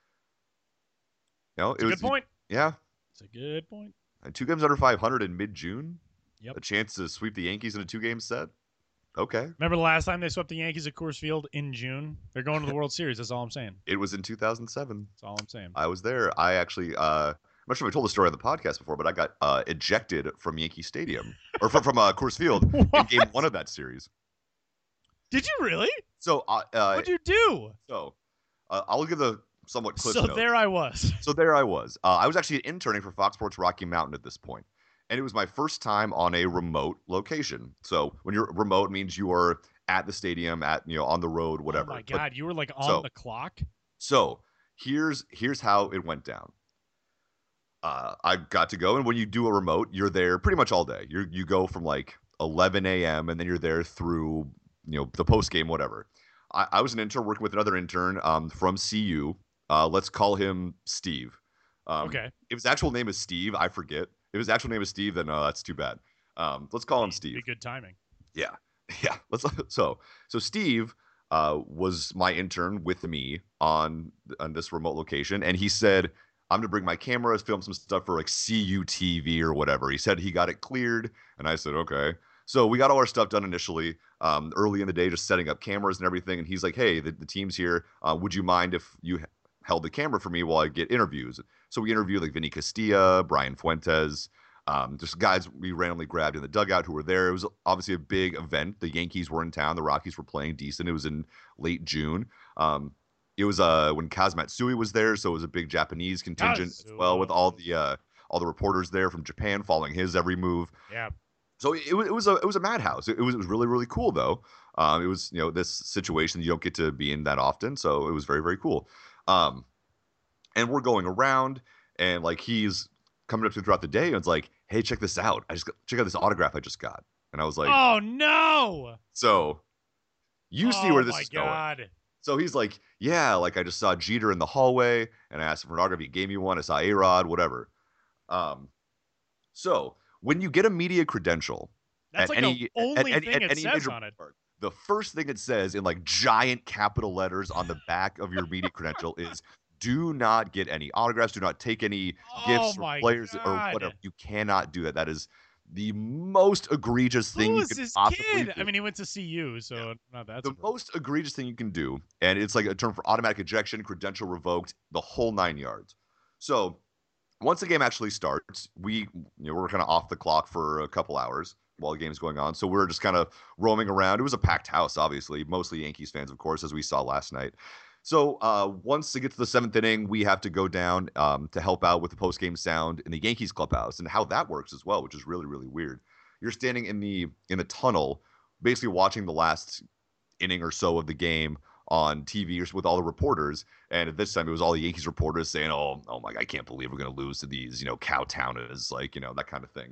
You know, It's it a was good point. Yeah, It's a good point. and two games under five hundred in mid-June. Yep. A chance to sweep the Yankees in a two-game set. Okay, Remember the last time they swept the Yankees at Coors Field in June? They're going to the World Series. That's all I'm saying. it was in two thousand seven. That's all I'm saying. I was there. I actually, uh, I'm not sure if I told the story on the podcast before, but I got uh, ejected from Yankee Stadium or from from uh, Coors Field in What? Game One of that series. Did you really? So, uh, uh, What'd you do? so uh, I'll give the somewhat cliff So notes. there I was. So there I was. Uh, I was actually interning for Fox Sports Rocky Mountain at this point, and it was my first time on a remote location. So when you're remote, it means you are at the stadium, at you know on the road, whatever. Oh my But- God, you were like on so- the clock? so here's here's how it went down. Uh, I got to go, and when you do a remote, you're there pretty much all day. You you go from like eleven a.m. and then you're there through you know the post game, whatever. I, I was an intern working with another intern um, from C U. Uh, let's call him Steve. Um, Okay. If his actual name is Steve, I forget. If his actual name is Steve, then uh, that's too bad. Um, let's call him Steve. Be good timing. Yeah, yeah. Let's so so Steve uh, was my intern with me on on this remote location, and he said I'm gonna bring my cameras, film some stuff for like C U T V or whatever. He said he got it cleared, and I said okay. So we got all our stuff done initially, um, early in the day, just setting up cameras and everything. And he's like, "Hey, the, the team's here. Uh, would you mind if you h- held the camera for me while I get interviews?" So we interviewed like Vinny Castilla, Brian Fuentes. Um, just guys we randomly grabbed in the dugout who were there. It was obviously a big event. The Yankees were in town. The Rockies were playing decent. It was in late June. Um, it was uh, when Kaz Matsui was there, so it was a big Japanese contingent as well, with all the uh, all the reporters there from Japan following his every move. Yeah. So it, it was a it was a madhouse. It, it was it was really really cool though. Um, it was you know this situation you don't get to be in that often, so it was very very cool. Um, and we're going around, and like he's coming up to me throughout the day, and it's like, hey, check this out. I just got, check out this autograph I just got, and I was like, oh no. So you see oh, where this my is God. going. So he's like, yeah, like I just saw Jeter in the hallway, and I asked him for an autograph. He gave me one. I saw A-Rod, whatever. Um, so when you get a media credential, that's at like any, the only at, thing at, it at any says major on it. park, the first thing it says in like giant capital letters on the back of your media credential is, do not get any autographs, do not take any Oh, gifts or my players or God. whatever. You cannot do that. That is the most egregious thing Who you is could this possibly kid? do. I mean, he went to C U, so yeah. not that. The most egregious thing you can do, and it's like a term for automatic ejection, credential revoked, the whole nine yards. So once the game actually starts, we you know we're kind of off the clock for a couple hours while the game's going on. So we're just kind of roaming around. It was a packed house, obviously, mostly Yankees fans, of course, as we saw last night. So uh, once it gets to the seventh inning, we have to go down um, to help out with the post-game sound in the Yankees clubhouse, and how that works as well, which is really really weird. You're standing in the in the tunnel, basically watching the last inning or so of the game on T V with all the reporters. And at this time, it was all the Yankees reporters saying, oh, oh my God, I can't believe we're going to lose to these, you know, Cowtowners, like, you know, that kind of thing.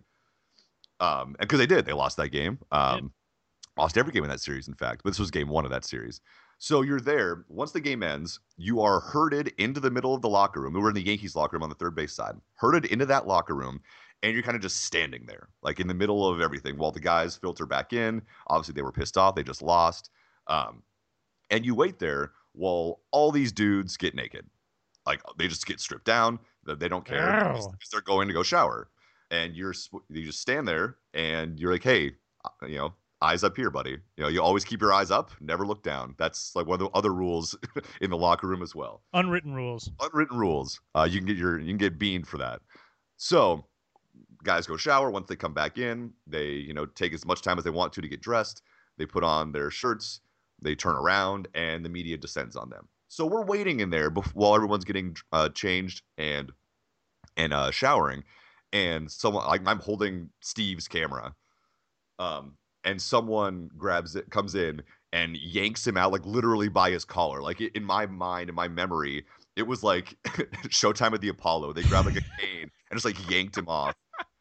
Um, and because they did, they lost that game. Um, lost every game in that series, in fact. But this was game one of that series. So you're there. Once the game ends, you are herded into the middle of the locker room. We were in the Yankees locker room on the third base side. Herded into that locker room, and you're kind of just standing there, like in the middle of everything, while the guys filter back in. Obviously, they were pissed off. They just lost. Um, and you wait there while all these dudes get naked. Like they just get stripped down. They don't care because they're going to go shower. And you're you just stand there and you're like, hey, you know, eyes up here, buddy. You know, you always keep your eyes up, never look down. That's like one of the other rules in the locker room as well. Unwritten rules. Unwritten rules. Uh, you can get your you can get beaned for that. So guys go shower. Once they come back in, they you know take as much time as they want to to get dressed. They put on their shirts. They turn around and the media descends on them. So we're waiting in there before, while everyone's getting uh, changed and and uh, showering, and someone like I'm holding Steve's camera, um, and someone grabs it, comes in and yanks him out like literally by his collar. Like in my mind, in my memory, it was like Showtime at the Apollo. They grabbed like a cane and just like yanked him off,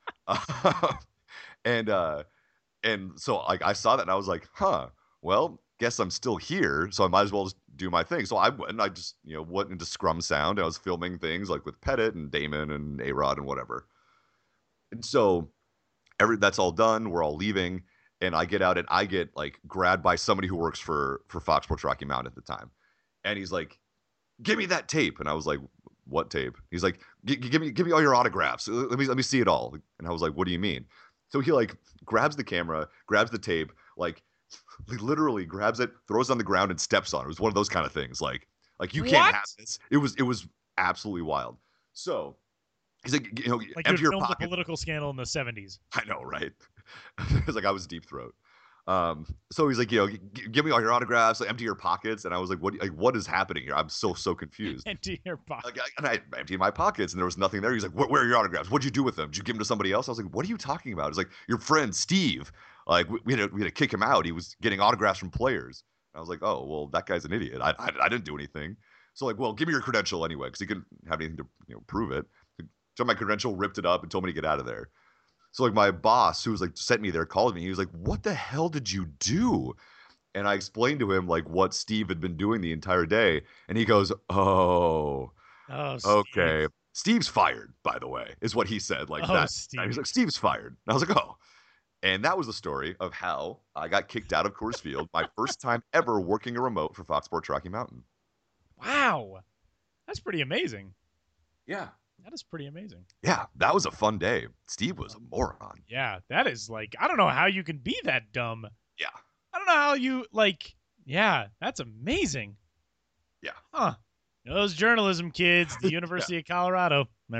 and uh, and so like I saw that and I was like, huh, well. Guess I'm still here, so I might as well just do my thing. So I went and I just, you know, went into Scrum Sound. I was filming things like with Pettit and Damon and A-Rod and whatever. And so every that's all done. We're all leaving, and I get out and I get like grabbed by somebody who works for for Fox Sports Rocky Mountain at the time, and he's like, "Give me that tape." And I was like, "What tape?" He's like, "Give me give me all your autographs. Let me let me see it all." And I was like, "What do you mean?" So he like grabs the camera, grabs the tape, like. He literally grabs it, throws it on the ground, and steps on it. It was one of those kind of things. Like, like you can't what? have this. It was, it was absolutely wild. So he's like, you know, like empty you your filmed pocket. a political scandal in the seventies. I know, right? It was like I was deep throat. Um, so he's like, you know, give me all your autographs, like, empty your pockets, and I was like, what? Like, what is happening here? I'm so so confused. Empty your pockets. Like, and I emptied my pockets, and there was nothing there. He's like, where, where are your autographs? What'd you do with them? Did you give them to somebody else? I was like, what are you talking about? He's like, your friend Steve. Like we, we had to we had to kick him out. He was getting autographs from players. And I was like, oh well, that guy's an idiot. I, I I didn't do anything. So like, well, give me your credential anyway, because he couldn't have anything to you know prove it. Took my credential, ripped it up, and told me to get out of there. So like my boss, who was like sent me there, called me. He was like, "What the hell did you do?" And I explained to him like what Steve had been doing the entire day, and he goes, "Oh, oh, Steve. okay." Steve's fired, by the way, is what he said. Like oh, that. Steve. He's like, "Steve's fired." And I was like, "Oh." And that was the story of how I got kicked out of Coors Field, my first time ever working a remote for Fox Sports Rocky Mountain. Wow, that's pretty amazing. Yeah. That is pretty amazing. Yeah, that was a fun day. Steve was a moron. Yeah, that is like, I don't know how you can be that dumb. Yeah. I don't know how you, like, yeah, that's amazing. Yeah. Huh. Those journalism kids, the University yeah. of Colorado. Am I right?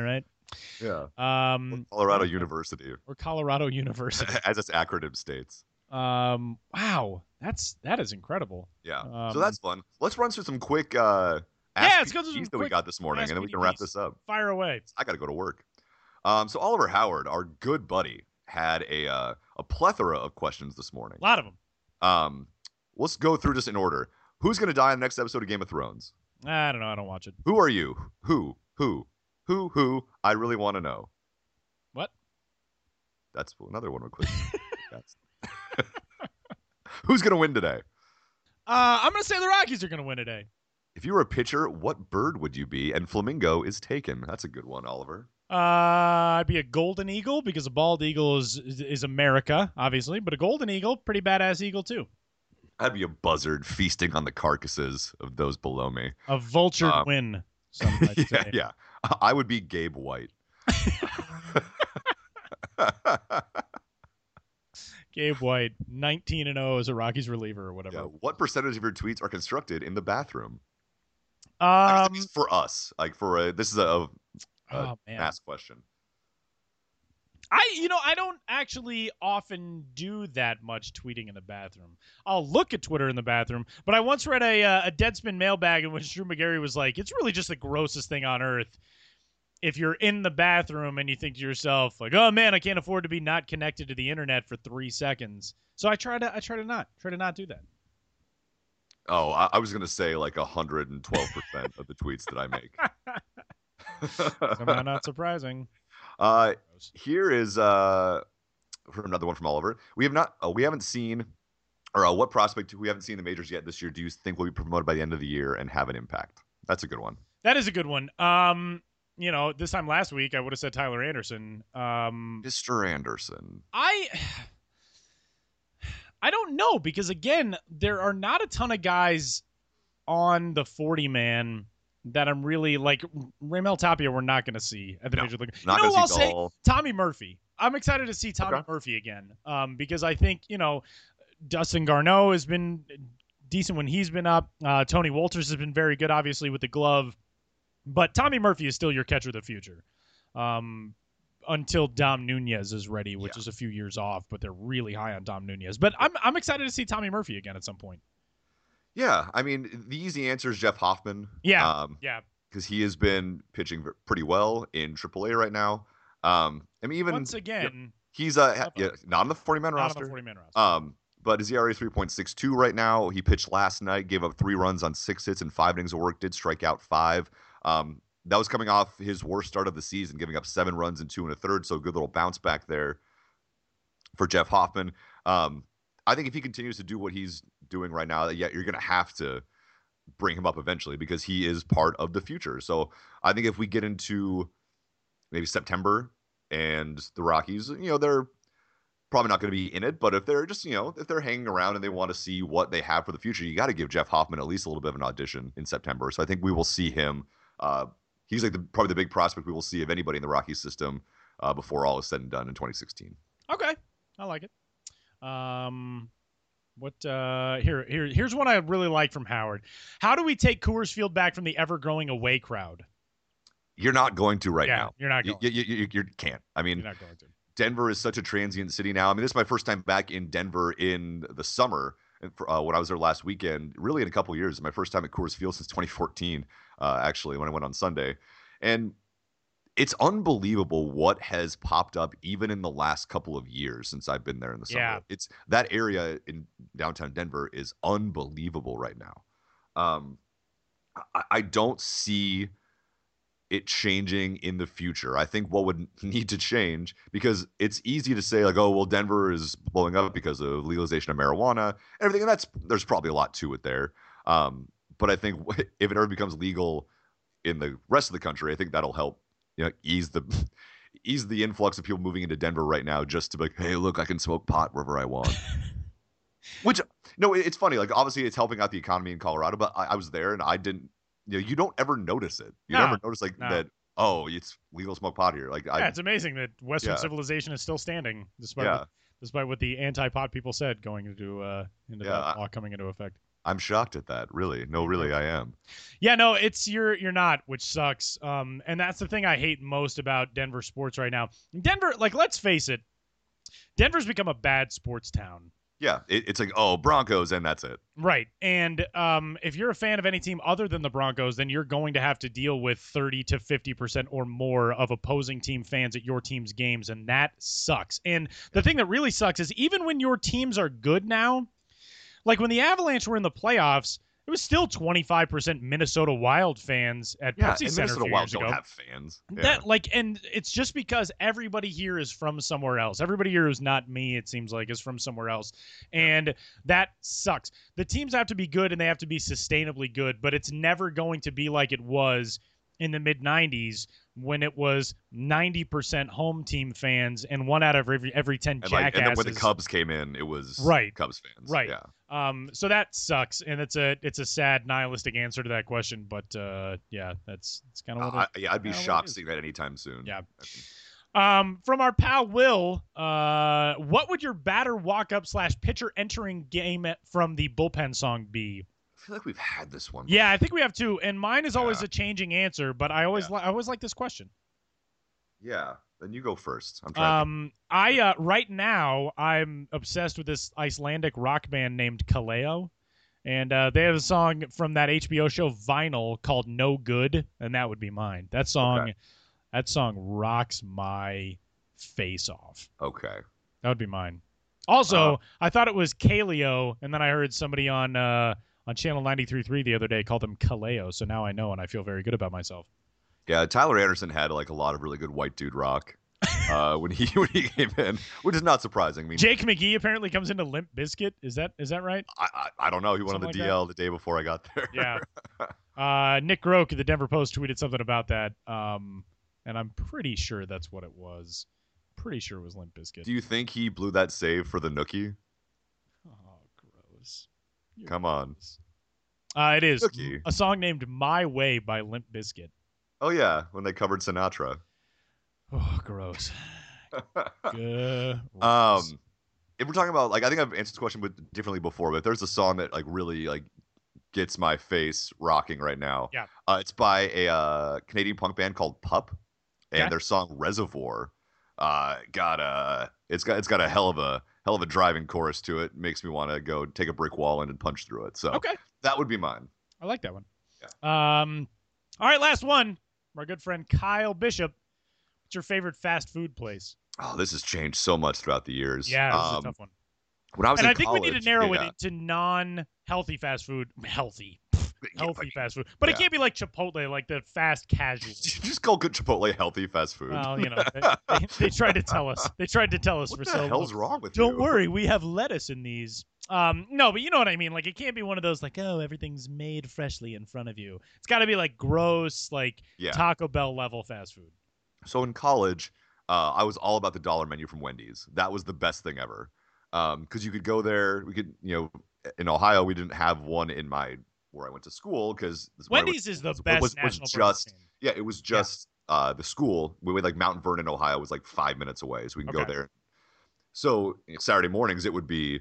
Yeah. Um, Colorado yeah, University, or Colorado University. as its acronym states. Um, wow, that's that is incredible. Yeah. So Um, that's fun. Let's run through some quick uh, yeah, Ask let's go through some P D Ps that we quick got this morning, Ask and then we can wrap P D Ps. this up. Fire away. I got to go to work. Um, so Oliver Howard, our good buddy, had a uh, a plethora of questions this morning. A lot of them. Um, let's go through just in order. Who's going to die in the next episode of Game of Thrones? I don't know. I don't watch it. Who are you? Who? Who? Who? Who? I really want to know. What? That's another one of quick. Who's going to win today? Uh, I'm gonna say the Rockies are gonna win today. If you were a pitcher, what bird would you be? And flamingo is taken. That's a good one, Oliver. Uh, I'd be a golden eagle because a bald eagle is is, is America, obviously, but a golden eagle, pretty badass eagle too. I'd be a buzzard feasting on the carcasses of those below me. A vulture Um, win. Some might yeah, say. yeah. I would be Gabe White. Gabe White, nineteen and oh as a Rockies reliever or Yeah. whatever. What percentage of your tweets are constructed in the bathroom? Um, I guess for us, like for a, this is a, a oh man, ask question. I you know I don't actually often do that much tweeting in the bathroom. I'll look at Twitter in the bathroom, but I once read a uh, a Deadspin mailbag in which Drew McGarry was like, "It's really just the grossest thing on earth." If you're in the bathroom and you think to yourself like, "Oh man, I can't afford to be not connected to the internet for three seconds," so I try to I try to not try to not do that. Oh, I, I was gonna say like hundred and twelve percent of the tweets that I make. Somehow not surprising. Uh, here is uh, for another one from Oliver. We have not, uh, we haven't seen, or uh, what prospect we haven't seen in the majors yet this year do you think will be promoted by the end of the year and have an impact? That's a good one. That is a good one. Um, you know, this time last week I would have said Tyler Anderson. Um, Mister Anderson. I I don't know because again, there are not a ton of guys on the forty man that I'm really like. Raimel Tapia we're not going to see at the No, major league. Not you know, gonna I'll see say Dahl. Tommy Murphy. I'm excited to see Tommy Okay. Murphy again um, because I think you know Dustin Garneau has been decent when he's been up. Uh, Tony Wolters has been very good, obviously with the glove, but Tommy Murphy is still your catcher of the future. Um, until Dom Nunez is ready, which Yeah. is a few years off, but they're really high on Dom Nunez. But I'm I'm excited to see Tommy Murphy again at some point. Yeah, I mean the easy answer is Jeff Hoffman. Yeah, um, yeah. because he has been pitching v- pretty well in triple A right now. Um, I mean even Once again, he's uh, Up, yeah, up. not on the forty man not roster. on the forty man roster. Um, but his E R A is three point six two right now. He pitched last night, gave up three runs on six hits and five innings of work, did strike out five. Um, that was coming off his worst start of the season, giving up seven runs in two and a third. So a good little bounce back there for Jeff Hoffman. Um, I think if he continues to do what he's doing right now, yeah, you're going to have to bring him up eventually because he is part of the future. So I think if we get into maybe September and the Rockies, you know, they're probably not going to be in it, but if they're just, you know, if they're hanging around and they want to see what they have for the future, you got to give Jeff Hoffman at least a little bit of an audition in September. So I think we will see him. Uh, he's like the, probably the big prospect we will see of anybody in the Rockies system uh, before all is said and done in twenty sixteen. Okay, I like it. Um, what uh, here here here's one I really like from Howard. How do we take Coors Field back from the ever growing away crowd? You're not going to right yeah, now. you're not You, going. you, you, you can't. I mean, You're not going to. Denver is such a transient city now. I mean, this is my first time back in Denver in the summer. And for, uh, when I was there last weekend, really in a couple of years, my first time at Coors Field since twenty fourteen, uh, actually, when I went on Sunday. And it's unbelievable what has popped up even in the last couple of years since I've been there in the summer. Yeah. It's that area in downtown Denver is unbelievable right now. Um, I, I don't see it changing in the future. I think what would need to change, because it's easy to say like, oh, well, Denver is blowing up because of legalization of marijuana and everything. And that's, there's probably a lot to it there. Um, but I think if it ever becomes legal in the rest of the country, I think that'll help, you know, ease the, ease the influx of people moving into Denver right now, just to be like, hey, look, I can smoke pot wherever I want. Which, no, it's funny. Like, obviously it's helping out the economy in Colorado, but I, I was there and I didn't, you know, you don't ever notice it. You No, never notice like no. that. Oh, it's legal to smoke pot here. Like, Yeah, I, it's amazing that Western yeah. civilization is still standing despite Yeah. what, despite what the anti-pot people said going into uh, into Yeah, that I- law coming into effect. I'm shocked at that. Really, no, really, I am. Yeah, no, it's you're you're not, which sucks. Um, and that's the thing I hate most about Denver sports right now. Denver, like, let's face it, Denver's become a bad sports town. Yeah, it, it's like, oh, Broncos, and that's it. Right. And um, if you're a fan of any team other than the Broncos, then you're going to have to deal with thirty to fifty percent or more of opposing team fans at your team's games, and that sucks. And the thing that really sucks is even when your teams are good now, like when the Avalanche were in the playoffs, it was still twenty-five percent Minnesota Wild fans at Yeah, Pepsi and Center a Minnesota few Wild years don't ago. have fans. Yeah. That like, and it's just because everybody here is from somewhere else. Everybody here who's not me, it seems like, is from somewhere else, and that sucks. The teams have to be good and they have to be sustainably good, but it's never going to be like it was in the mid nineties when it was ninety percent home team fans and one out of every every ten and, jackasses. like, and then when the Cubs came in, it was Right. Cubs fans. Right. Yeah. Um, so that sucks, and it's a it's a sad nihilistic answer to that question, but uh, yeah, that's it's kind of what Uh, it, I, yeah, I'd be kinda what it shocked is. seeing that anytime soon. Yeah. Um, from our pal Will, uh, what would your batter walk up slash pitcher entering game from the bullpen song be? I feel like we've had this one. Yeah, I think we have two, and mine is always Yeah. a changing answer, but I always Yeah. li- I always like this question. Yeah. Then you go first. I'm trying. Um, I uh, right now I'm obsessed with this Icelandic rock band named Kaleo, and uh, they have a song from that H B O show Vinyl called "No Good," and that would be mine. That song, Okay. that song rocks my face off. to okay. That would be mine. Also, Uh, I thought it was Kaleo, and then I heard somebody on uh, on Channel ninety-three point three the other day called them Kaleo, so now I know, and I feel very good about myself. Yeah, Tyler Anderson had like a lot of really good white dude rock uh, when he when he came in, which is not surprising. I mean, Jake McGee apparently comes into Limp Bizkit. Is that is that right? I, I I don't know. He went on the Something like D L the day before I got there. Yeah. Uh, Nick Groke of the Denver Post tweeted something about that, um, and I'm pretty sure that's what it was. Pretty sure it was Limp Bizkit. Do you think he blew that save for the Nookie? Oh, gross. You're Come on. gross. Uh, it is Nookie. a song named "My Way" by Limp Bizkit. Oh yeah, when they covered Sinatra. Oh, gross. Gross. Um, if we're talking about like, I think I've answered this question with differently before, but if there's a song that like really like gets my face rocking right now. Yeah. Uh, it's by a uh, Canadian punk band called Pup, and Okay. their song Reservoir. Uh, got a it's got it's got a hell of a hell of a driving chorus to it. Makes me want to go take a brick wall in and punch through it. So Okay. that would be mine. I like that one. Um, all right, last one. Our good friend Kyle Bishop. What's your favorite fast food place? Oh, this has changed so much throughout the years. Yeah, this is a Um, tough one. When I was And in I think we need to college- narrow yeah. it to non-healthy fast food. Healthy. Yeah, Healthy like, fast food. But it yeah. can't be like Chipotle, like the fast casual. just call good Chipotle healthy fast food. Well, you know, they, they, they tried to tell us. They tried to tell us what for the so hell's long. wrong with Don't you? worry, we have lettuce in these. Um, no, but you know what I mean. Like, it can't be one of those like, oh, everything's made freshly in front of you. It's got to be like gross, like Yeah. Taco Bell level fast food. So in college, uh, I was all about the dollar menu from Wendy's. That was the best thing ever. Um, because you could go there. We could, you know, in Ohio, we didn't have one in my where I went to school because Wendy's is the was, best was, was national burger just chain. yeah, it was just uh the school. We went like Mount Vernon, Ohio, was like five minutes away, so we can Okay. go there. So you know, Saturday mornings, it would be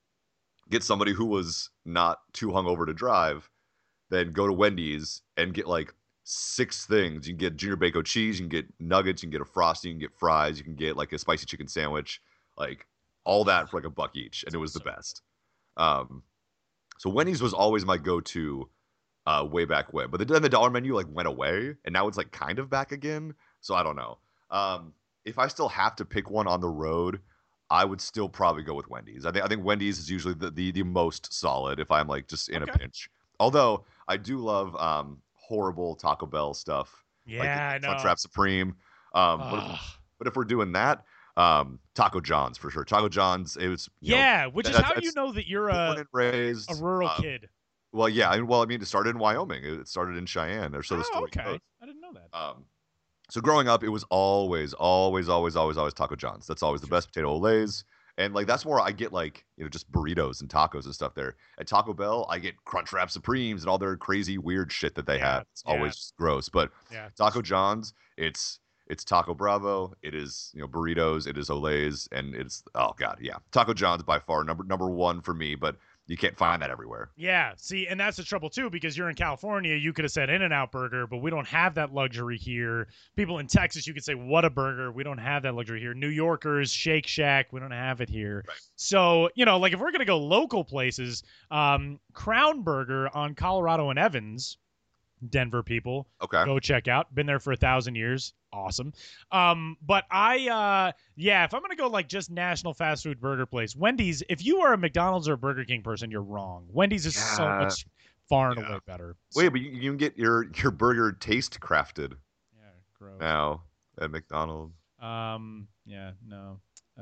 get somebody who was not too hungover to drive, then go to Wendy's and get like six things. You can get junior bacon cheese, you can get nuggets, you can get a frosty, you can get fries, you can get like a spicy chicken sandwich, like all that for like a buck each, and it was the best. Um, so Wendy's was always my go-to uh, way back when, but then the dollar menu like went away, and now it's like kind of back again. So I don't know. Um, if I still have to pick one on the road, I would still probably go with Wendy's. I think I think Wendy's is usually the the, the most solid if I'm like just in Okay. a pinch. Although I do love um, horrible Taco Bell stuff. Yeah, like the I know. Crunchwrap Supreme. Um, but, if, Ugh. but if we're doing that, um, Taco John's for sure. Taco John's, it was you know, Yeah, which is that's- how that's you know that you're born a, and raised a rural uh, kid. Well, yeah. I mean, well, I mean, it started in Wyoming. It started in Cheyenne. Or so the Oh, story okay. goes. I didn't know that. Um, so growing up, it was always, always, always, always, always Taco John's. That's always the best potato olays. And like that's where I get like you know just burritos and tacos and stuff there. At Taco Bell, I get Crunchwrap Supremes and all their crazy weird shit that they Yeah, have. It's yeah. always gross. But Yeah. Taco John's, it's it's Taco Bravo, it is you know burritos, it is olays, and it's oh god, yeah. Taco John's by far number number one for me. But You can't find that everywhere. Yeah, see, and that's the trouble too, because you're in California, you could have said In-N-Out Burger, but we don't have that luxury here. People in Texas, you could say Whataburger. We don't have that luxury here. New Yorkers, Shake Shack, we don't have it here. Right. So, you know, like if we're gonna go local places, um, Crown Burger on Colorado and Evans, Denver people, Okay. go check out. Been there for a thousand years. Awesome. Um, but I, uh, yeah, if I'm gonna go like just national fast food burger place, Wendy's. If you are a McDonald's or a Burger King person, you're wrong. Wendy's is so Yeah. much far and Yeah. away better. Wait, but you, you can get your your burger taste crafted Yeah, gross. now at McDonald's. Um, yeah, no.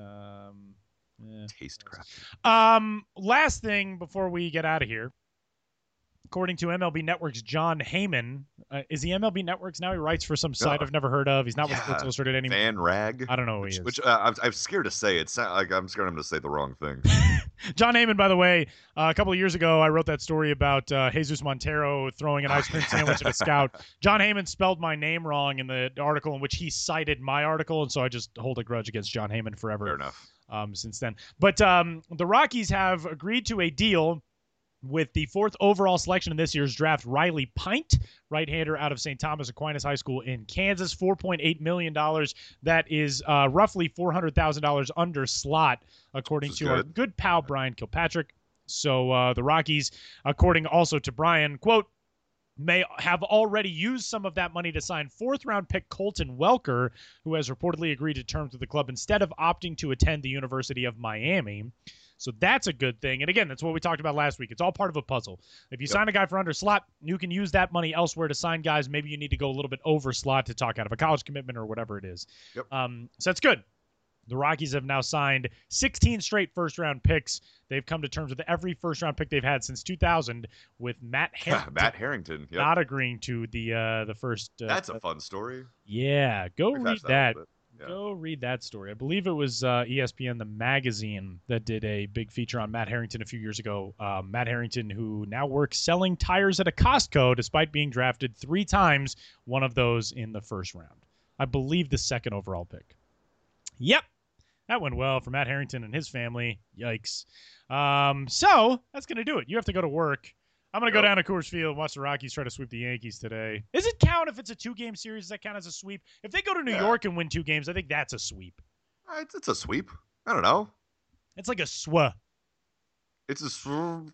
Um, yeah. Taste crafted. Um, last thing before we get out of here. According to M L B Network's John Heyman, uh, is he M L B Network's now? He writes for some site No. I've never heard of. He's not with Yeah. Sports Illustrated anymore. Fan rag. I don't know who Which, he is. which uh, I'm, I'm scared to say. It's like I'm scared I'm going to say the wrong thing. John Heyman, by the way, uh, a couple of years ago, I wrote that story about uh, Jesus Montero throwing an ice cream sandwich at a scout. John Heyman spelled my name wrong in the article in which he cited my article, and so I just hold a grudge against John Heyman forever. Fair enough. Um, since then. But um, the Rockies have agreed to a deal with the fourth overall selection in this year's draft, Riley Pint, right-hander out of Saint Thomas Aquinas High School in Kansas, four point eight million dollars. That is uh, roughly four hundred thousand dollars under slot, according to good. our good pal Brian Kilpatrick. So uh, the Rockies, according also to Brian, quote, may have already used some of that money to sign fourth-round pick Colton Welker, who has reportedly agreed to terms with the club instead of opting to attend the University of Miami. So that's a good thing. And again, that's what we talked about last week. It's all part of a puzzle. If you Yep. sign a guy for under slot, you can use that money elsewhere to sign guys. Maybe you need to go a little bit over slot to talk out of a college commitment or whatever it is. Yep. Um, so that's good. The Rockies have now signed sixteen straight first-round picks. They've come to terms with every first-round pick they've had since two thousand, with Matt Harrington Matt Harrington. Yep. not agreeing to the uh, the first. Uh, That's a fun story. yeah. Go We've read hashed that. a little bit. Yeah. Go read that story. I believe it was uh, E S P N, the magazine, that did a big feature on Matt Harrington a few years ago. Uh, Matt Harrington, who now works selling tires at a Costco, despite being drafted three times, one of those in the first round. I believe the second overall pick. Yep. That went well for Matt Harrington and his family. Yikes. Um, so that's going to do it. You have to go to work. I'm going to go Yep. down to Coors Field and watch the Rockies try to sweep the Yankees today. Does it count if it's a two-game series? Does that count as a sweep? If they go to New Yeah. York and win two games, I think that's a sweep. Uh, It's, it's a sweep. I don't know. It's like a swa. It's a. sw- All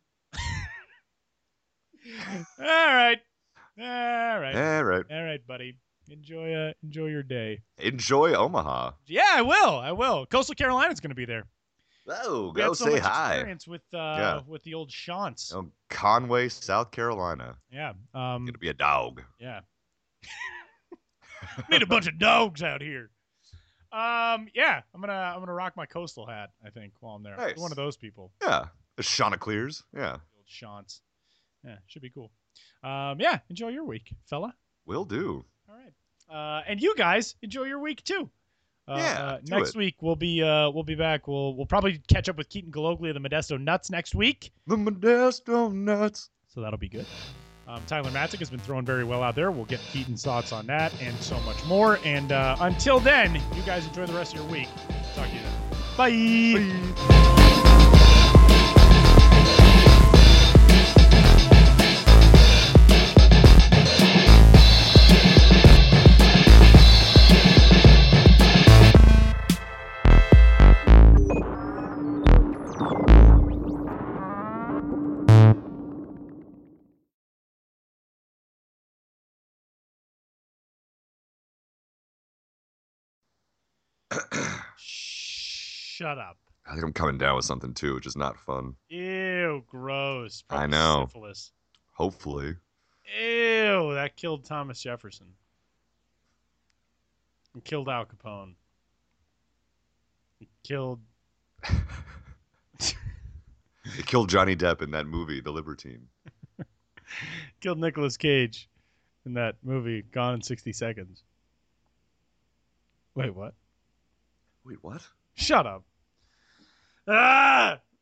right. All right. All right. All right, buddy. Enjoy uh, enjoy your day. Enjoy Omaha. Yeah, I will. I will. Coastal Carolina's going to be there. Oh, We go had so say much hi. experience with uh, Yeah. with the old Shants. Oh, Conway, South Carolina. Yeah. Um, Gonna be a dog. Yeah. Meet a bunch of dogs out here. Um, yeah, I'm gonna I'm gonna rock my coastal hat, I think, while I'm there. Nice. One of those people. Yeah. The Chanticleers. Yeah. Old Shants. Yeah, should be cool. Um, yeah, enjoy your week, fella. Will do. All right. Uh, and you guys enjoy your week too. Uh, Yeah, uh, do next it. week we'll be uh we'll be back. We'll we'll probably catch up with Keaton Galogli of the Modesto Nuts next week. The Modesto Nuts. So that'll be good. Um, Tyler Matzik has been throwing very well out there. We'll get Keaton's thoughts on that and so much more. And uh, until then, you guys enjoy the rest of your week. Talk to you then. Bye. Bye. Shut up. I think I'm coming down with something too, which is not fun. Ew, gross. I Probably know. Syphilis. Hopefully. Ew, that killed Thomas Jefferson. It killed Al Capone. It killed. It killed Johnny Depp in that movie, The Libertine. killed Nicolas Cage in that movie, Gone in sixty seconds. Wait, what? Wait, what? Shut up. Ah!